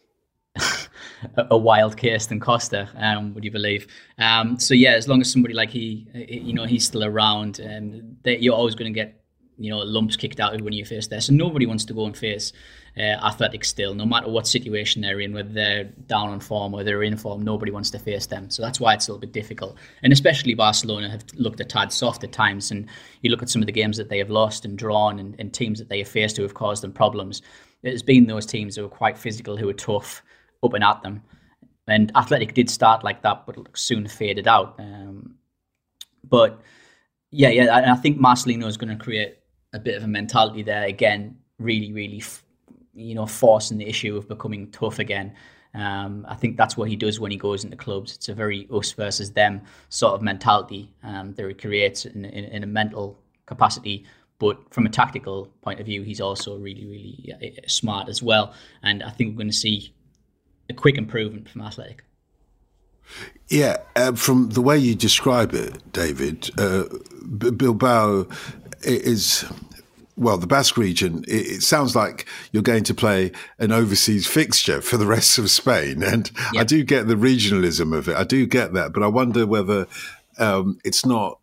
a wild case than Costa, um, would you believe? Um, so yeah, as long as somebody like he, you know, he's still around, um, they, you're always going to get, you know, lumps kicked out when you face there. So nobody wants to go and face uh, Athletic still, no matter what situation they're in, whether they're down on form or they're in form, nobody wants to face them. So that's why it's a little bit difficult. And especially Barcelona have looked a tad soft at times. And you look at some of the games that they have lost and drawn, and, and teams that they have faced who have caused them problems. It has been those teams who are quite physical, who are tough, up and at them. And Athletic did start like that, but soon faded out. Um, but yeah, yeah, and I think Marcelino is going to create a bit of a mentality there again, really, really, you know, forcing the issue of becoming tough again. Um, I think that's what he does when he goes into clubs. It's a very us versus them sort of mentality um, that he creates in, in, in a mental capacity. But from a tactical point of view, he's also really, really smart as well. And I think we're going to see a quick improvement from Athletic. Yeah, uh, from the way you describe it, David, uh, B- Bilbao is, well, the Basque region, it, it sounds like you're going to play an overseas fixture for the rest of Spain. And yeah. I do get the regionalism of it. I do get that. But I wonder whether um, it's not,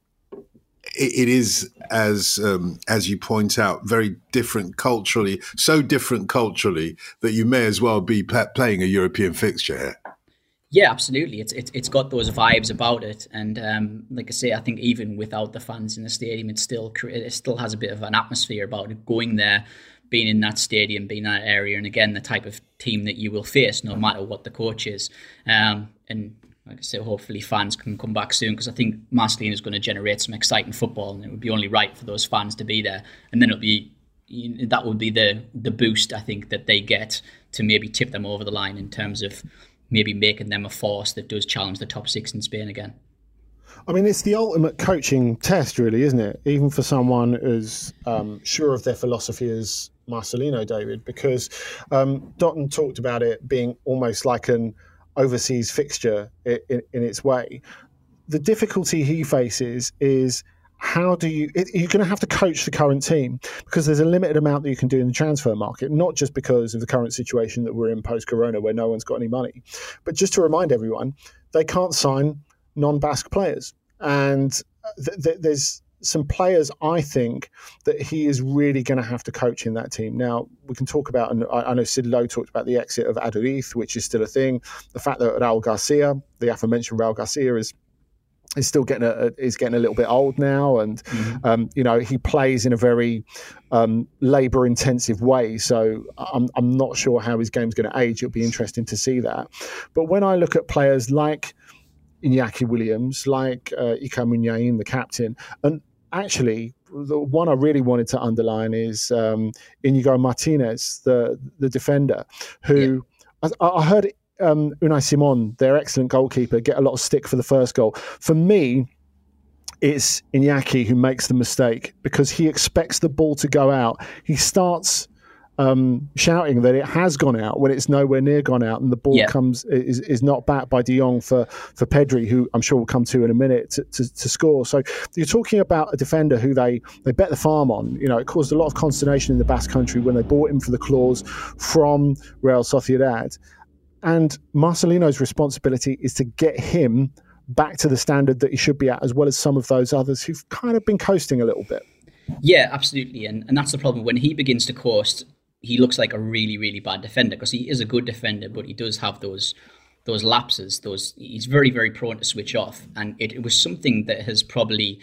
it, it is, as um, as you point out, very different culturally, so different culturally that you may as well be p- playing a European fixture here. Yeah, absolutely. It's it's it's got those vibes about it, and um, like I say, I think even without the fans in the stadium, it still it still has a bit of an atmosphere about it. Going there, being in that stadium, being in that area, and again, the type of team that you will face, no matter what the coach is. Um, and like I say, hopefully fans can come back soon, because I think Marcelino is going to generate some exciting football, and it would be only right for those fans to be there. And then it'll be that would be the the boost, I think, that they get to maybe tip them over the line in terms of maybe making them a force that does challenge the top six in Spain again. I mean, it's the ultimate coaching test, really, isn't it? Even for someone as um, sure of their philosophy as Marcelino, David, because um, Dotun talked about it being almost like an overseas fixture in, in, in its way. The difficulty he faces is, how do you, it, you're going to have to coach the current team, because there's a limited amount that you can do in the transfer market, not just because of the current situation that we're in post-corona where no one's got any money, but just to remind everyone, they can't sign non-Basque players. And th- th- there's some players, I think, that he is really going to have to coach in that team. Now, we can talk about, and I, I know Sid Lowe talked about the exit of Aduriz, which is still a thing. The fact that Raul Garcia, the aforementioned Raul Garcia, is He's still getting a is getting a little bit old now, and mm-hmm. um, you know, he plays in a very um, labour intensive way. So I'm I'm not sure how his game's going to age. It'll be interesting to see that. But when I look at players like Iñaki Williams, like uh, Ika Munyain, the captain. And actually, the one I really wanted to underline is um, Inigo Martinez, the the defender, who yeah. I, I heard um, Unai Simon, their excellent goalkeeper, get a lot of stick for the first goal. For me, it's Iñaki who makes the mistake because he expects the ball to go out. He starts um, shouting that it has gone out when it's nowhere near gone out, and the ball yeah. comes is, is not back by De Jong for, for Pedri, who I'm sure we'll come to in a minute to, to, to score. So you're talking about a defender who they, they bet the farm on. You know, it caused a lot of consternation in the Basque Country when they bought him for the clause from Real Sociedad. And Marcelino's responsibility is to get him back to the standard that he should be at, as well as some of those others who've kind of been coasting a little bit. Yeah, absolutely. And and that's the problem. When he begins to coast, he looks like a really, really bad defender, because he is a good defender, but he does have those those lapses. Those he's very, very prone to switch off. And it, it was something that has probably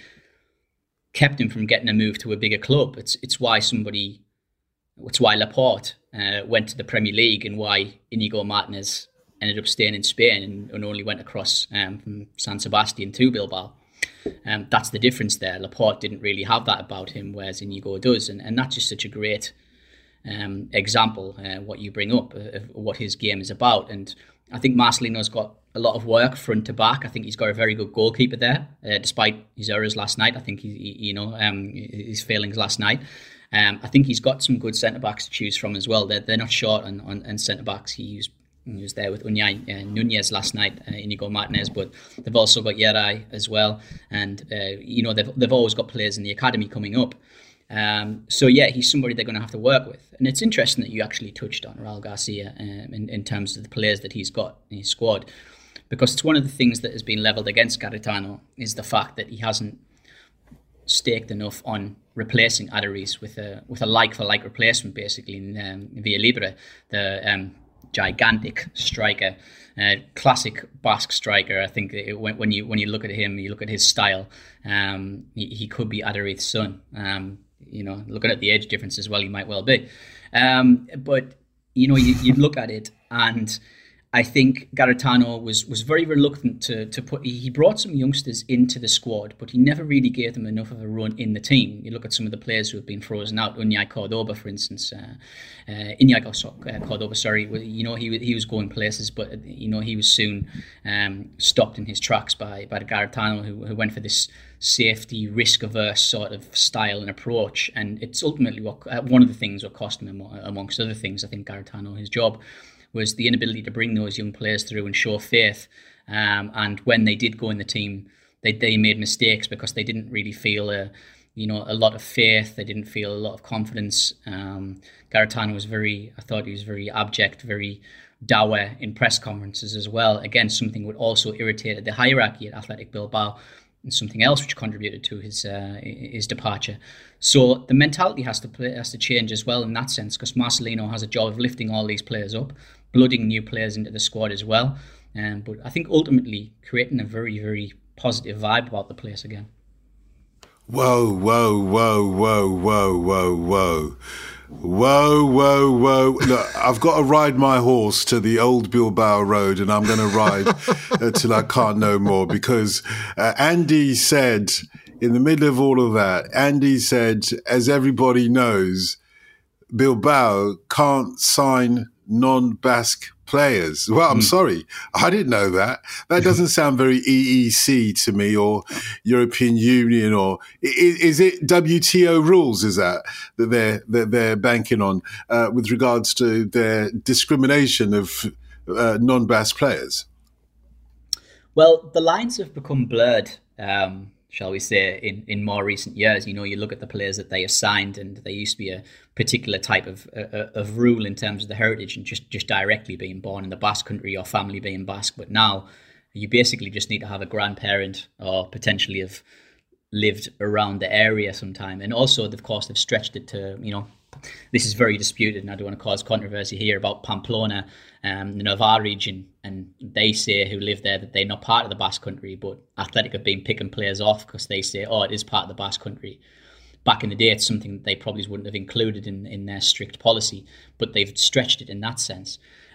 kept him from getting a move to a bigger club. It's it's why somebody, it's why Laporte uh, went to the Premier League, and why Inigo Martinez ended up staying in Spain and, and only went across um, from San Sebastian to Bilbao. Um, that's the difference there. Laporte didn't really have that about him, whereas Inigo does. And, and that's just such a great um, example, uh, what you bring up, of, of what his game is about. And I think Marcelino's got a lot of work front to back. I think he's got a very good goalkeeper there, uh, despite his errors last night. I think, he, he you know, um, his failings last night. Um, I think he's got some good centre-backs to choose from as well. They're, they're not short on, on, on centre-backs. He used He was there with Unai uh, Nunez last night, uh, Inigo Martinez, but they've also got Yeray as well. And, uh, you know, they've they've always got players in the academy coming up. Um, so, yeah, he's somebody they're going to have to work with. And it's interesting that you actually touched on Raul Garcia um, in, in terms of the players that he's got in his squad, because it's one of the things that has been levelled against Garitano is the fact that he hasn't staked enough on replacing Aduriz with a with a like-for-like replacement, basically, in um, Villa Libre, the... Um, gigantic striker, uh, classic Basque striker. I think it, when, when you when you look at him, you look at his style. Um, he, he could be Aduriz's son. Um, you know, looking at the age difference as well, he might well be. Um, but you know, you, you look at it, and I think Garitano was was very reluctant to to put. He brought some youngsters into the squad, but he never really gave them enough of a run in the team. You look at some of the players who have been frozen out. Unai Cordoba, for instance, uh, uh, Iñigo Cordoba. Sorry, you know he he was going places, but you know he was soon um, stopped in his tracks by by Garitano, who who went for this safety, risk-averse sort of style and approach. And it's ultimately what uh, one of the things what cost him, amongst other things, I think Garitano, his job, was the inability to bring those young players through and show faith. Um, and when they did go in the team, they they made mistakes because they didn't really feel a, you know, a lot of faith. They didn't feel a lot of confidence. Um, Garitano was very, I thought he was very abject, very dour in press conferences as well. Again, something that also irritated the hierarchy at Athletic Bilbao, and something else which contributed to his uh, his departure. So the mentality has to play, has to change as well in that sense, because Marcelino has a job of lifting all these players up, blooding new players into the squad as well. Um, but I think ultimately creating a very, very positive vibe about the place again. Whoa, whoa, whoa, whoa, whoa, whoa, whoa. Whoa, whoa, whoa. Look, I've got to ride my horse to the old Bilbao Road, and I'm going to ride uh, till I can't no more, because uh, Andy said, in the middle of all of that, Andy said, as everybody knows, Bilbao can't sign non-Basque players. Well, I'm mm. sorry. I didn't know that. That doesn't sound very E E C to me, or European Union, or is, is it W T O rules? Is that that they're that they're banking on uh, with regards to their discrimination of uh, non-Basque players? Well, the lines have become blurred, um, shall we say, in, in more recent years. You know, you look at the players that they assigned, and there used to be a particular type of uh, of rule in terms of the heritage, and just, just directly being born in the Basque country or family being Basque. But now you basically just need to have a grandparent or potentially have lived around the area sometime. And also, of course, they've stretched it to, you know, this is very disputed, and I don't want to cause controversy here, about Pamplona, um, the Navarre region, and they say, who live there, that they're not part of the Basque country, but Athletic have been picking players off because they say, oh, it is part of the Basque country. Back in the day, it's something that they probably wouldn't have included in, in their strict policy, but they've stretched it in that sense.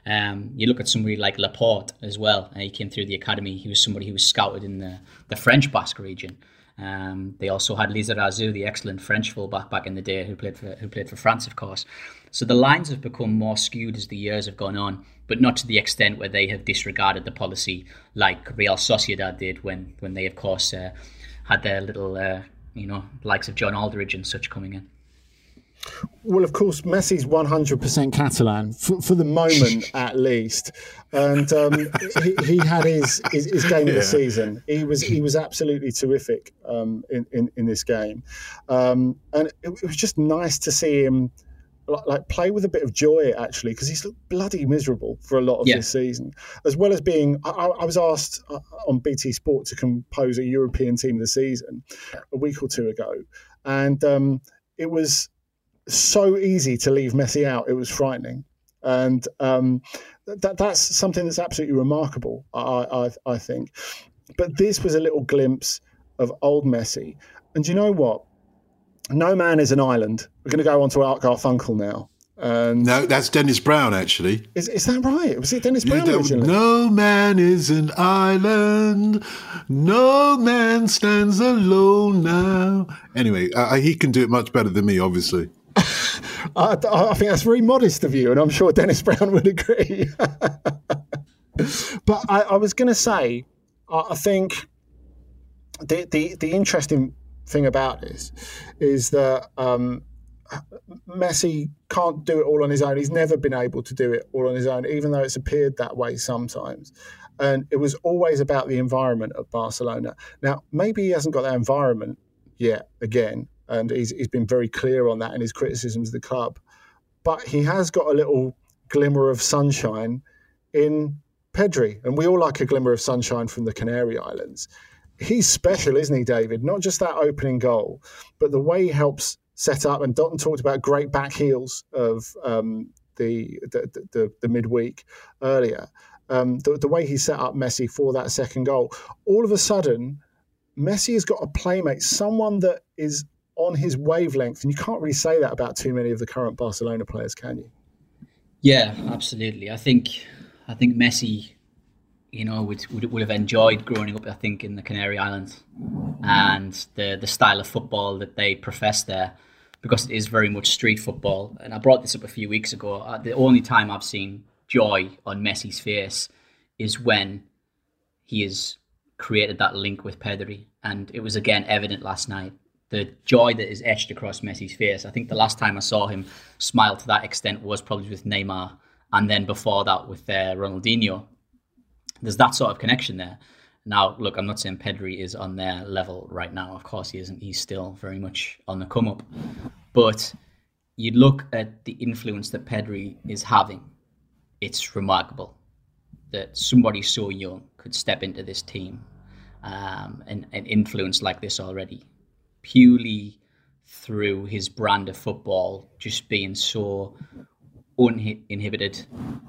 Um, you look at somebody like Laporte as well. Uh, he came through the academy. He was somebody who was scouted in the, the French Basque region. Um, they also had Lizarazu, the excellent French fullback back in the day, who played for who played for France, of course. So the lines have become more skewed as the years have gone on, but not to the extent where they have disregarded the policy like Real Sociedad did when when they, of course, uh, had their little, uh, you know, likes of John Aldridge and such coming in. Well, of course, Messi's one hundred percent Catalan, for, for the moment at least. And um, he, he had his, his, his game yeah. of the season. He was he was absolutely terrific um, in, in, in this game. Um, and it, it was just nice to see him like play with a bit of joy, actually, because he's looked bloody miserable for a lot of yeah. this season. As well as being, I, I was asked on B T Sport to compose a European team of the season a week or two ago. And um, it was so easy to leave Messi out. It was frightening. And um, that that's something that's absolutely remarkable, I, I, I think. But this was a little glimpse of old Messi. And do you know what? No man is an island. We're going to go on to Art Garfunkel now. And no, that's Dennis Brown, actually. Is is that right? Was it Dennis Brown no, originally? No man is an island. No man stands alone now. Anyway, uh, he can do it much better than me, obviously. I, I think that's very modest of you, and I'm sure Dennis Brown would agree. But I, I was going to say, I think the, the the interesting thing about this is that um, Messi can't do it all on his own. He's never been able to do it all on his own, even though it's appeared that way sometimes. And it was always about the environment of Barcelona. Now, maybe he hasn't got that environment yet, again, and he's, he's been very clear on that in his criticisms of the club. But he has got a little glimmer of sunshine in Pedri, and we all like a glimmer of sunshine from the Canary Islands. He's special, isn't he, David? Not just that opening goal, but the way he helps set up. And Dotton talked about great back heels of um, the, the, the the midweek earlier. Um, the, the way he set up Messi for that second goal. All of a sudden, Messi has got a playmate, someone that is on his wavelength, and you can't really say that about too many of the current Barcelona players, can you? Yeah, absolutely. I think I think Messi, you know, would, would would have enjoyed growing up, I think, in the Canary Islands and the the style of football that they profess there, because it is very much street football. And I brought this up a few weeks ago. Uh, the only time I've seen joy on Messi's face is when he has created that link with Pedri, and it was again evident last night. The joy that is etched across Messi's face. I think the last time I saw him smile to that extent was probably with Neymar, and then before that with uh, Ronaldinho. There's that sort of connection there. Now, look, I'm not saying Pedri is on their level right now. Of course he isn't. He's still very much on the come up. But you look at the influence that Pedri is having, it's remarkable that somebody so young could step into this team um, and, and influence like this already, purely through his brand of football, just being so uninhibited,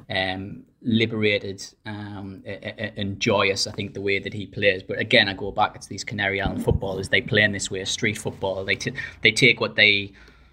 um, liberated, um, and joyous. I think the way that he plays. But again, I go back to these Canary Island footballers. They play in this way, street football. They t- they take what they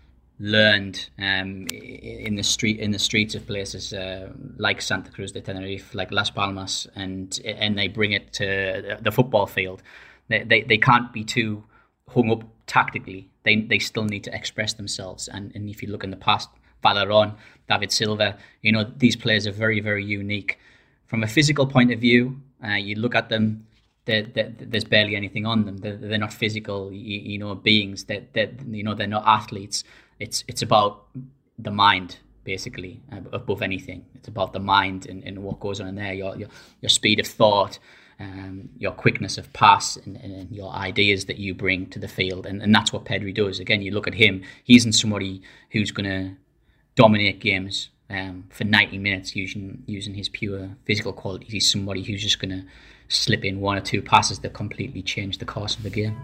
learned um, in the street in the streets of places uh, like Santa Cruz de Tenerife, like Las Palmas, and and they bring it to the football field. They they, they can't be too hung up tactically. They they still need to express themselves. And, and if you look in the past, Valeron, David Silva, you know, these players are very, very unique. From a physical point of view, uh, you look at them, they're, they're, there's barely anything on them. They're, they're not physical, you, you know, beings. That that you know, they're not athletes. It's it's about the mind, basically, above anything. It's about the mind and, and what goes on in there. Your your, your speed of thought, um, your quickness of pass, and, and your ideas that you bring to the field, and and that's what Pedri does. Again, you look at him. He isn't somebody who's going to dominate games um, for ninety minutes using using his pure physical qualities. He's somebody who's just going to slip in one or two passes that completely change the course of the game.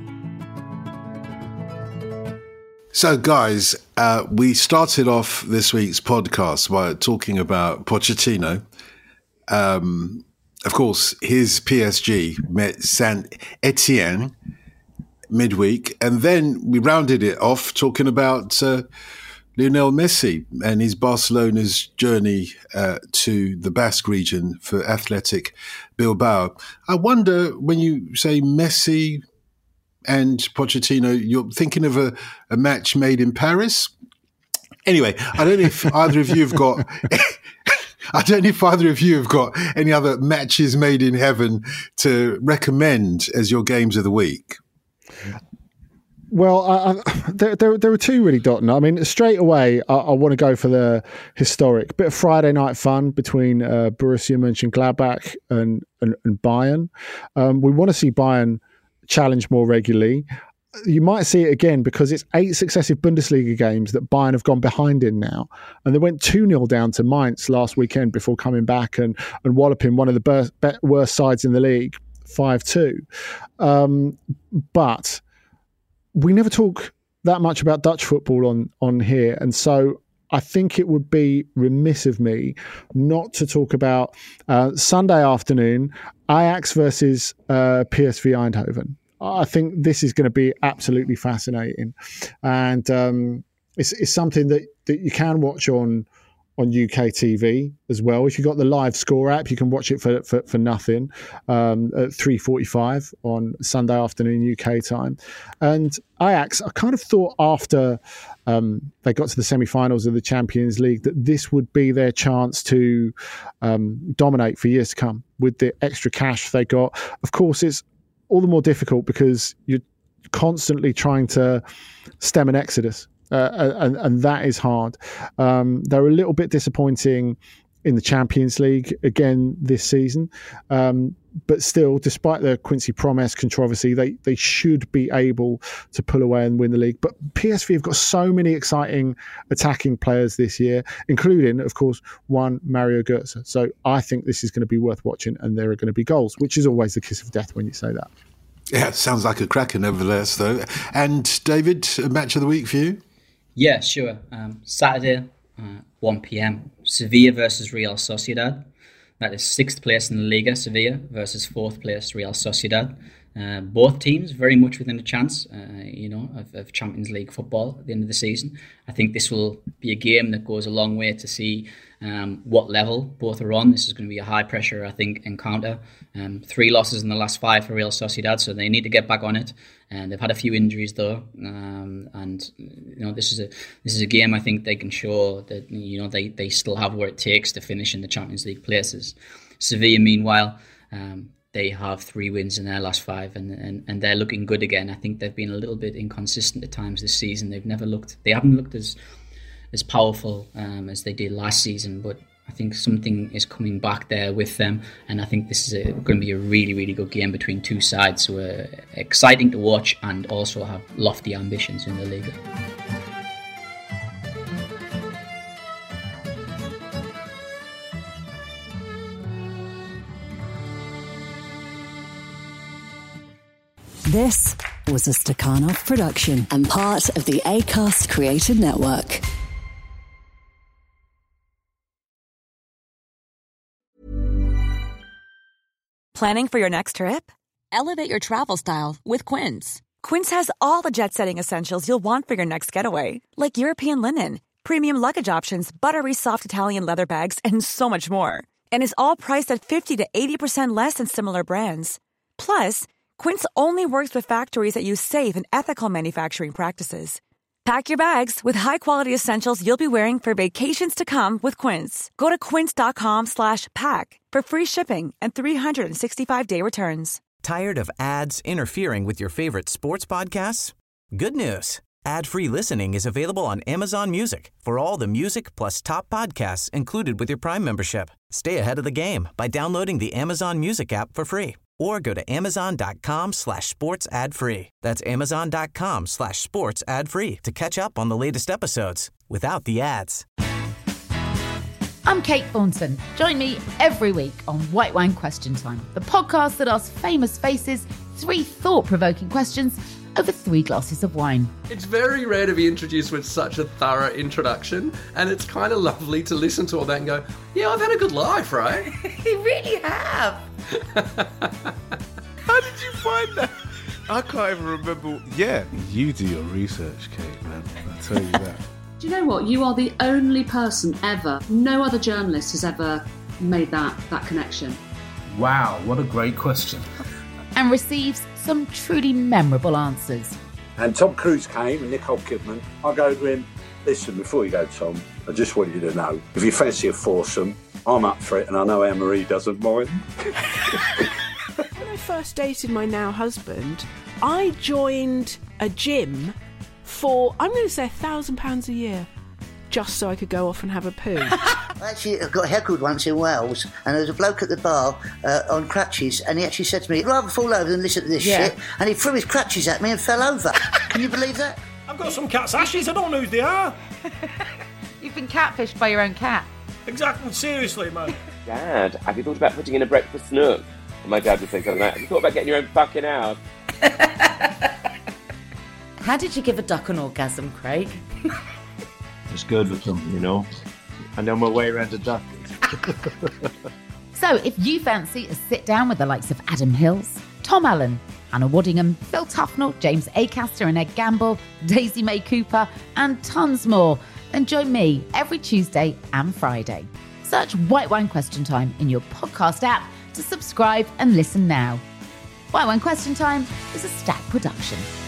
So, guys, uh, we started off this week's podcast by talking about Pochettino. Um, of course, his P S G met Saint Etienne midweek, and then we rounded it off talking about Uh, Lionel Messi and his Barcelona's journey uh, to the Basque region for Athletic Bilbao. I wonder, when you say Messi and Pochettino, you're thinking of a, a match made in Paris? Anyway, I don't know if either of you have got... I don't know if either of you have got any other matches made in heaven to recommend as your games of the week. Well, I, I, there, there, there are two really, Dotton. I mean, straight away, I, I want to go for the historic bit of Friday night fun between uh, Borussia Mönchengladbach and, and, and Bayern. Um, we want to see Bayern challenge more regularly. You might see it again because it's eight successive Bundesliga games that Bayern have gone behind in now. And they went two nil down to Mainz last weekend before coming back and, and walloping one of the bur- be- worst sides in the league, five two. Um, but we never talk that much about Dutch football on, on here. And so I think it would be remiss of me not to talk about uh, Sunday afternoon, Ajax versus uh, P S V Eindhoven. I think this is going to be absolutely fascinating, and um, it's, it's something that, that you can watch on on U K T V as well. If you've got the Live Score app, you can watch it for for, for nothing um, at three forty-five on Sunday afternoon U K time. And Ajax, I kind of thought after um, they got to the semi-finals of the Champions League that this would be their chance to um, dominate for years to come with the extra cash they got. Of course, it's all the more difficult because you're constantly trying to stem an exodus, uh, and, and that is hard. Um, they're a little bit disappointing in the Champions League again this season, um, but still, despite the Quincy Promes controversy, they they should be able to pull away and win the league. But P S V have got so many exciting attacking players this year, including, of course, one Mario Götze. So I think this is going to be worth watching, and there are going to be goals, which is always the kiss of death when you say that. Yeah, it sounds like a cracker nevertheless, though. And David, a match of the week for you? Yeah, sure. Um, Saturday, uh, one p.m, Sevilla versus Real Sociedad. That is sixth place in the Liga, Sevilla, versus fourth place, Real Sociedad. Uh, both teams very much within a chance, uh, you know, of, of Champions League football at the end of the season. I think this will be a game that goes a long way to see um, what level both are on. This is going to be a high pressure, I think, encounter. Um, three losses in the last five for Real Sociedad, so they need to get back on it. And they've had a few injuries though, um, and you know this is a this is a game I think they can show that you know they, they still have what it takes to finish in the Champions League places. Sevilla, meanwhile, um, they have three wins in their last five, and, and and they're looking good again. I think they've been a little bit inconsistent at times this season. They've never looked, they haven't looked as as powerful um, as they did last season, but I think something is coming back there with them, and I think this is a, going to be a really, really good game between two sides who are exciting to watch and also have lofty ambitions in the league. This was a Stakhanov production and part of the Acast Creative Network. Planning for your next trip? Elevate your travel style with Quince. Quince has all the jet-setting essentials you'll want for your next getaway, like European linen, premium luggage options, buttery soft Italian leather bags, and so much more. And is all priced at fifty to eighty percent less than similar brands. Plus, Quince only works with factories that use safe and ethical manufacturing practices. Pack your bags with high-quality essentials you'll be wearing for vacations to come with Quince. Go to quince.com slash pack for free shipping and three sixty-five day returns. Tired of ads interfering with your favorite sports podcasts? Good news. Ad-free listening is available on Amazon Music for all the music plus top podcasts included with your Prime membership. Stay ahead of the game by downloading the Amazon Music app for free or go to amazon.com slash sports ad free. That's amazon.com slash sports ad free to catch up on the latest episodes without the ads. I'm Kate Thornton. Join me every week on White Wine Question Time, the podcast that asks famous faces three thought-provoking questions over three glasses of wine. It's very rare to be introduced with such a thorough introduction, and it's kind of lovely to listen to all that and go, yeah, I've had a good life, right? You really have. How did you find that? I can't even remember. Yeah, you do your research, Kate, man. I tell you that. Do you know what? You are the only person ever, no other journalist has ever made that, that connection. Wow, what a great question. And receives some truly memorable answers. And Tom Cruise came and Nicole Kidman. I go to him, listen, before you go, Tom, I just want you to know, if you fancy a foursome, I'm up for it, and I know Anne-Marie doesn't mind. When I first dated my now husband, I joined a gym for, I'm going to say, a thousand pounds a year, just so I could go off and have a poo. I actually got heckled once in Wales, and there was a bloke at the bar uh, on crutches, and he actually said to me, "I'd rather fall over than listen to this Yeah. shit," and he threw his crutches at me and fell over. Can you believe that? I've got some cat's ashes, I don't know who they are. You've been catfished by your own cat. Exactly, seriously, man. Dad, have you thought about putting in a breakfast nook? And my dad would say something like, have you thought about getting your own fucking house? How did you give a duck an orgasm, Craig? It's good with them, you know. I know my way around a duck. So if you fancy a sit down with the likes of Adam Hills, Tom Allen, Hannah Waddingham, Phil Tufnell, James Acaster and Ed Gamble, Daisy May Cooper, and tons more, then join me every Tuesday and Friday. Search White Wine Question Time in your podcast app to subscribe and listen now. White Wine Question Time is a Stack production.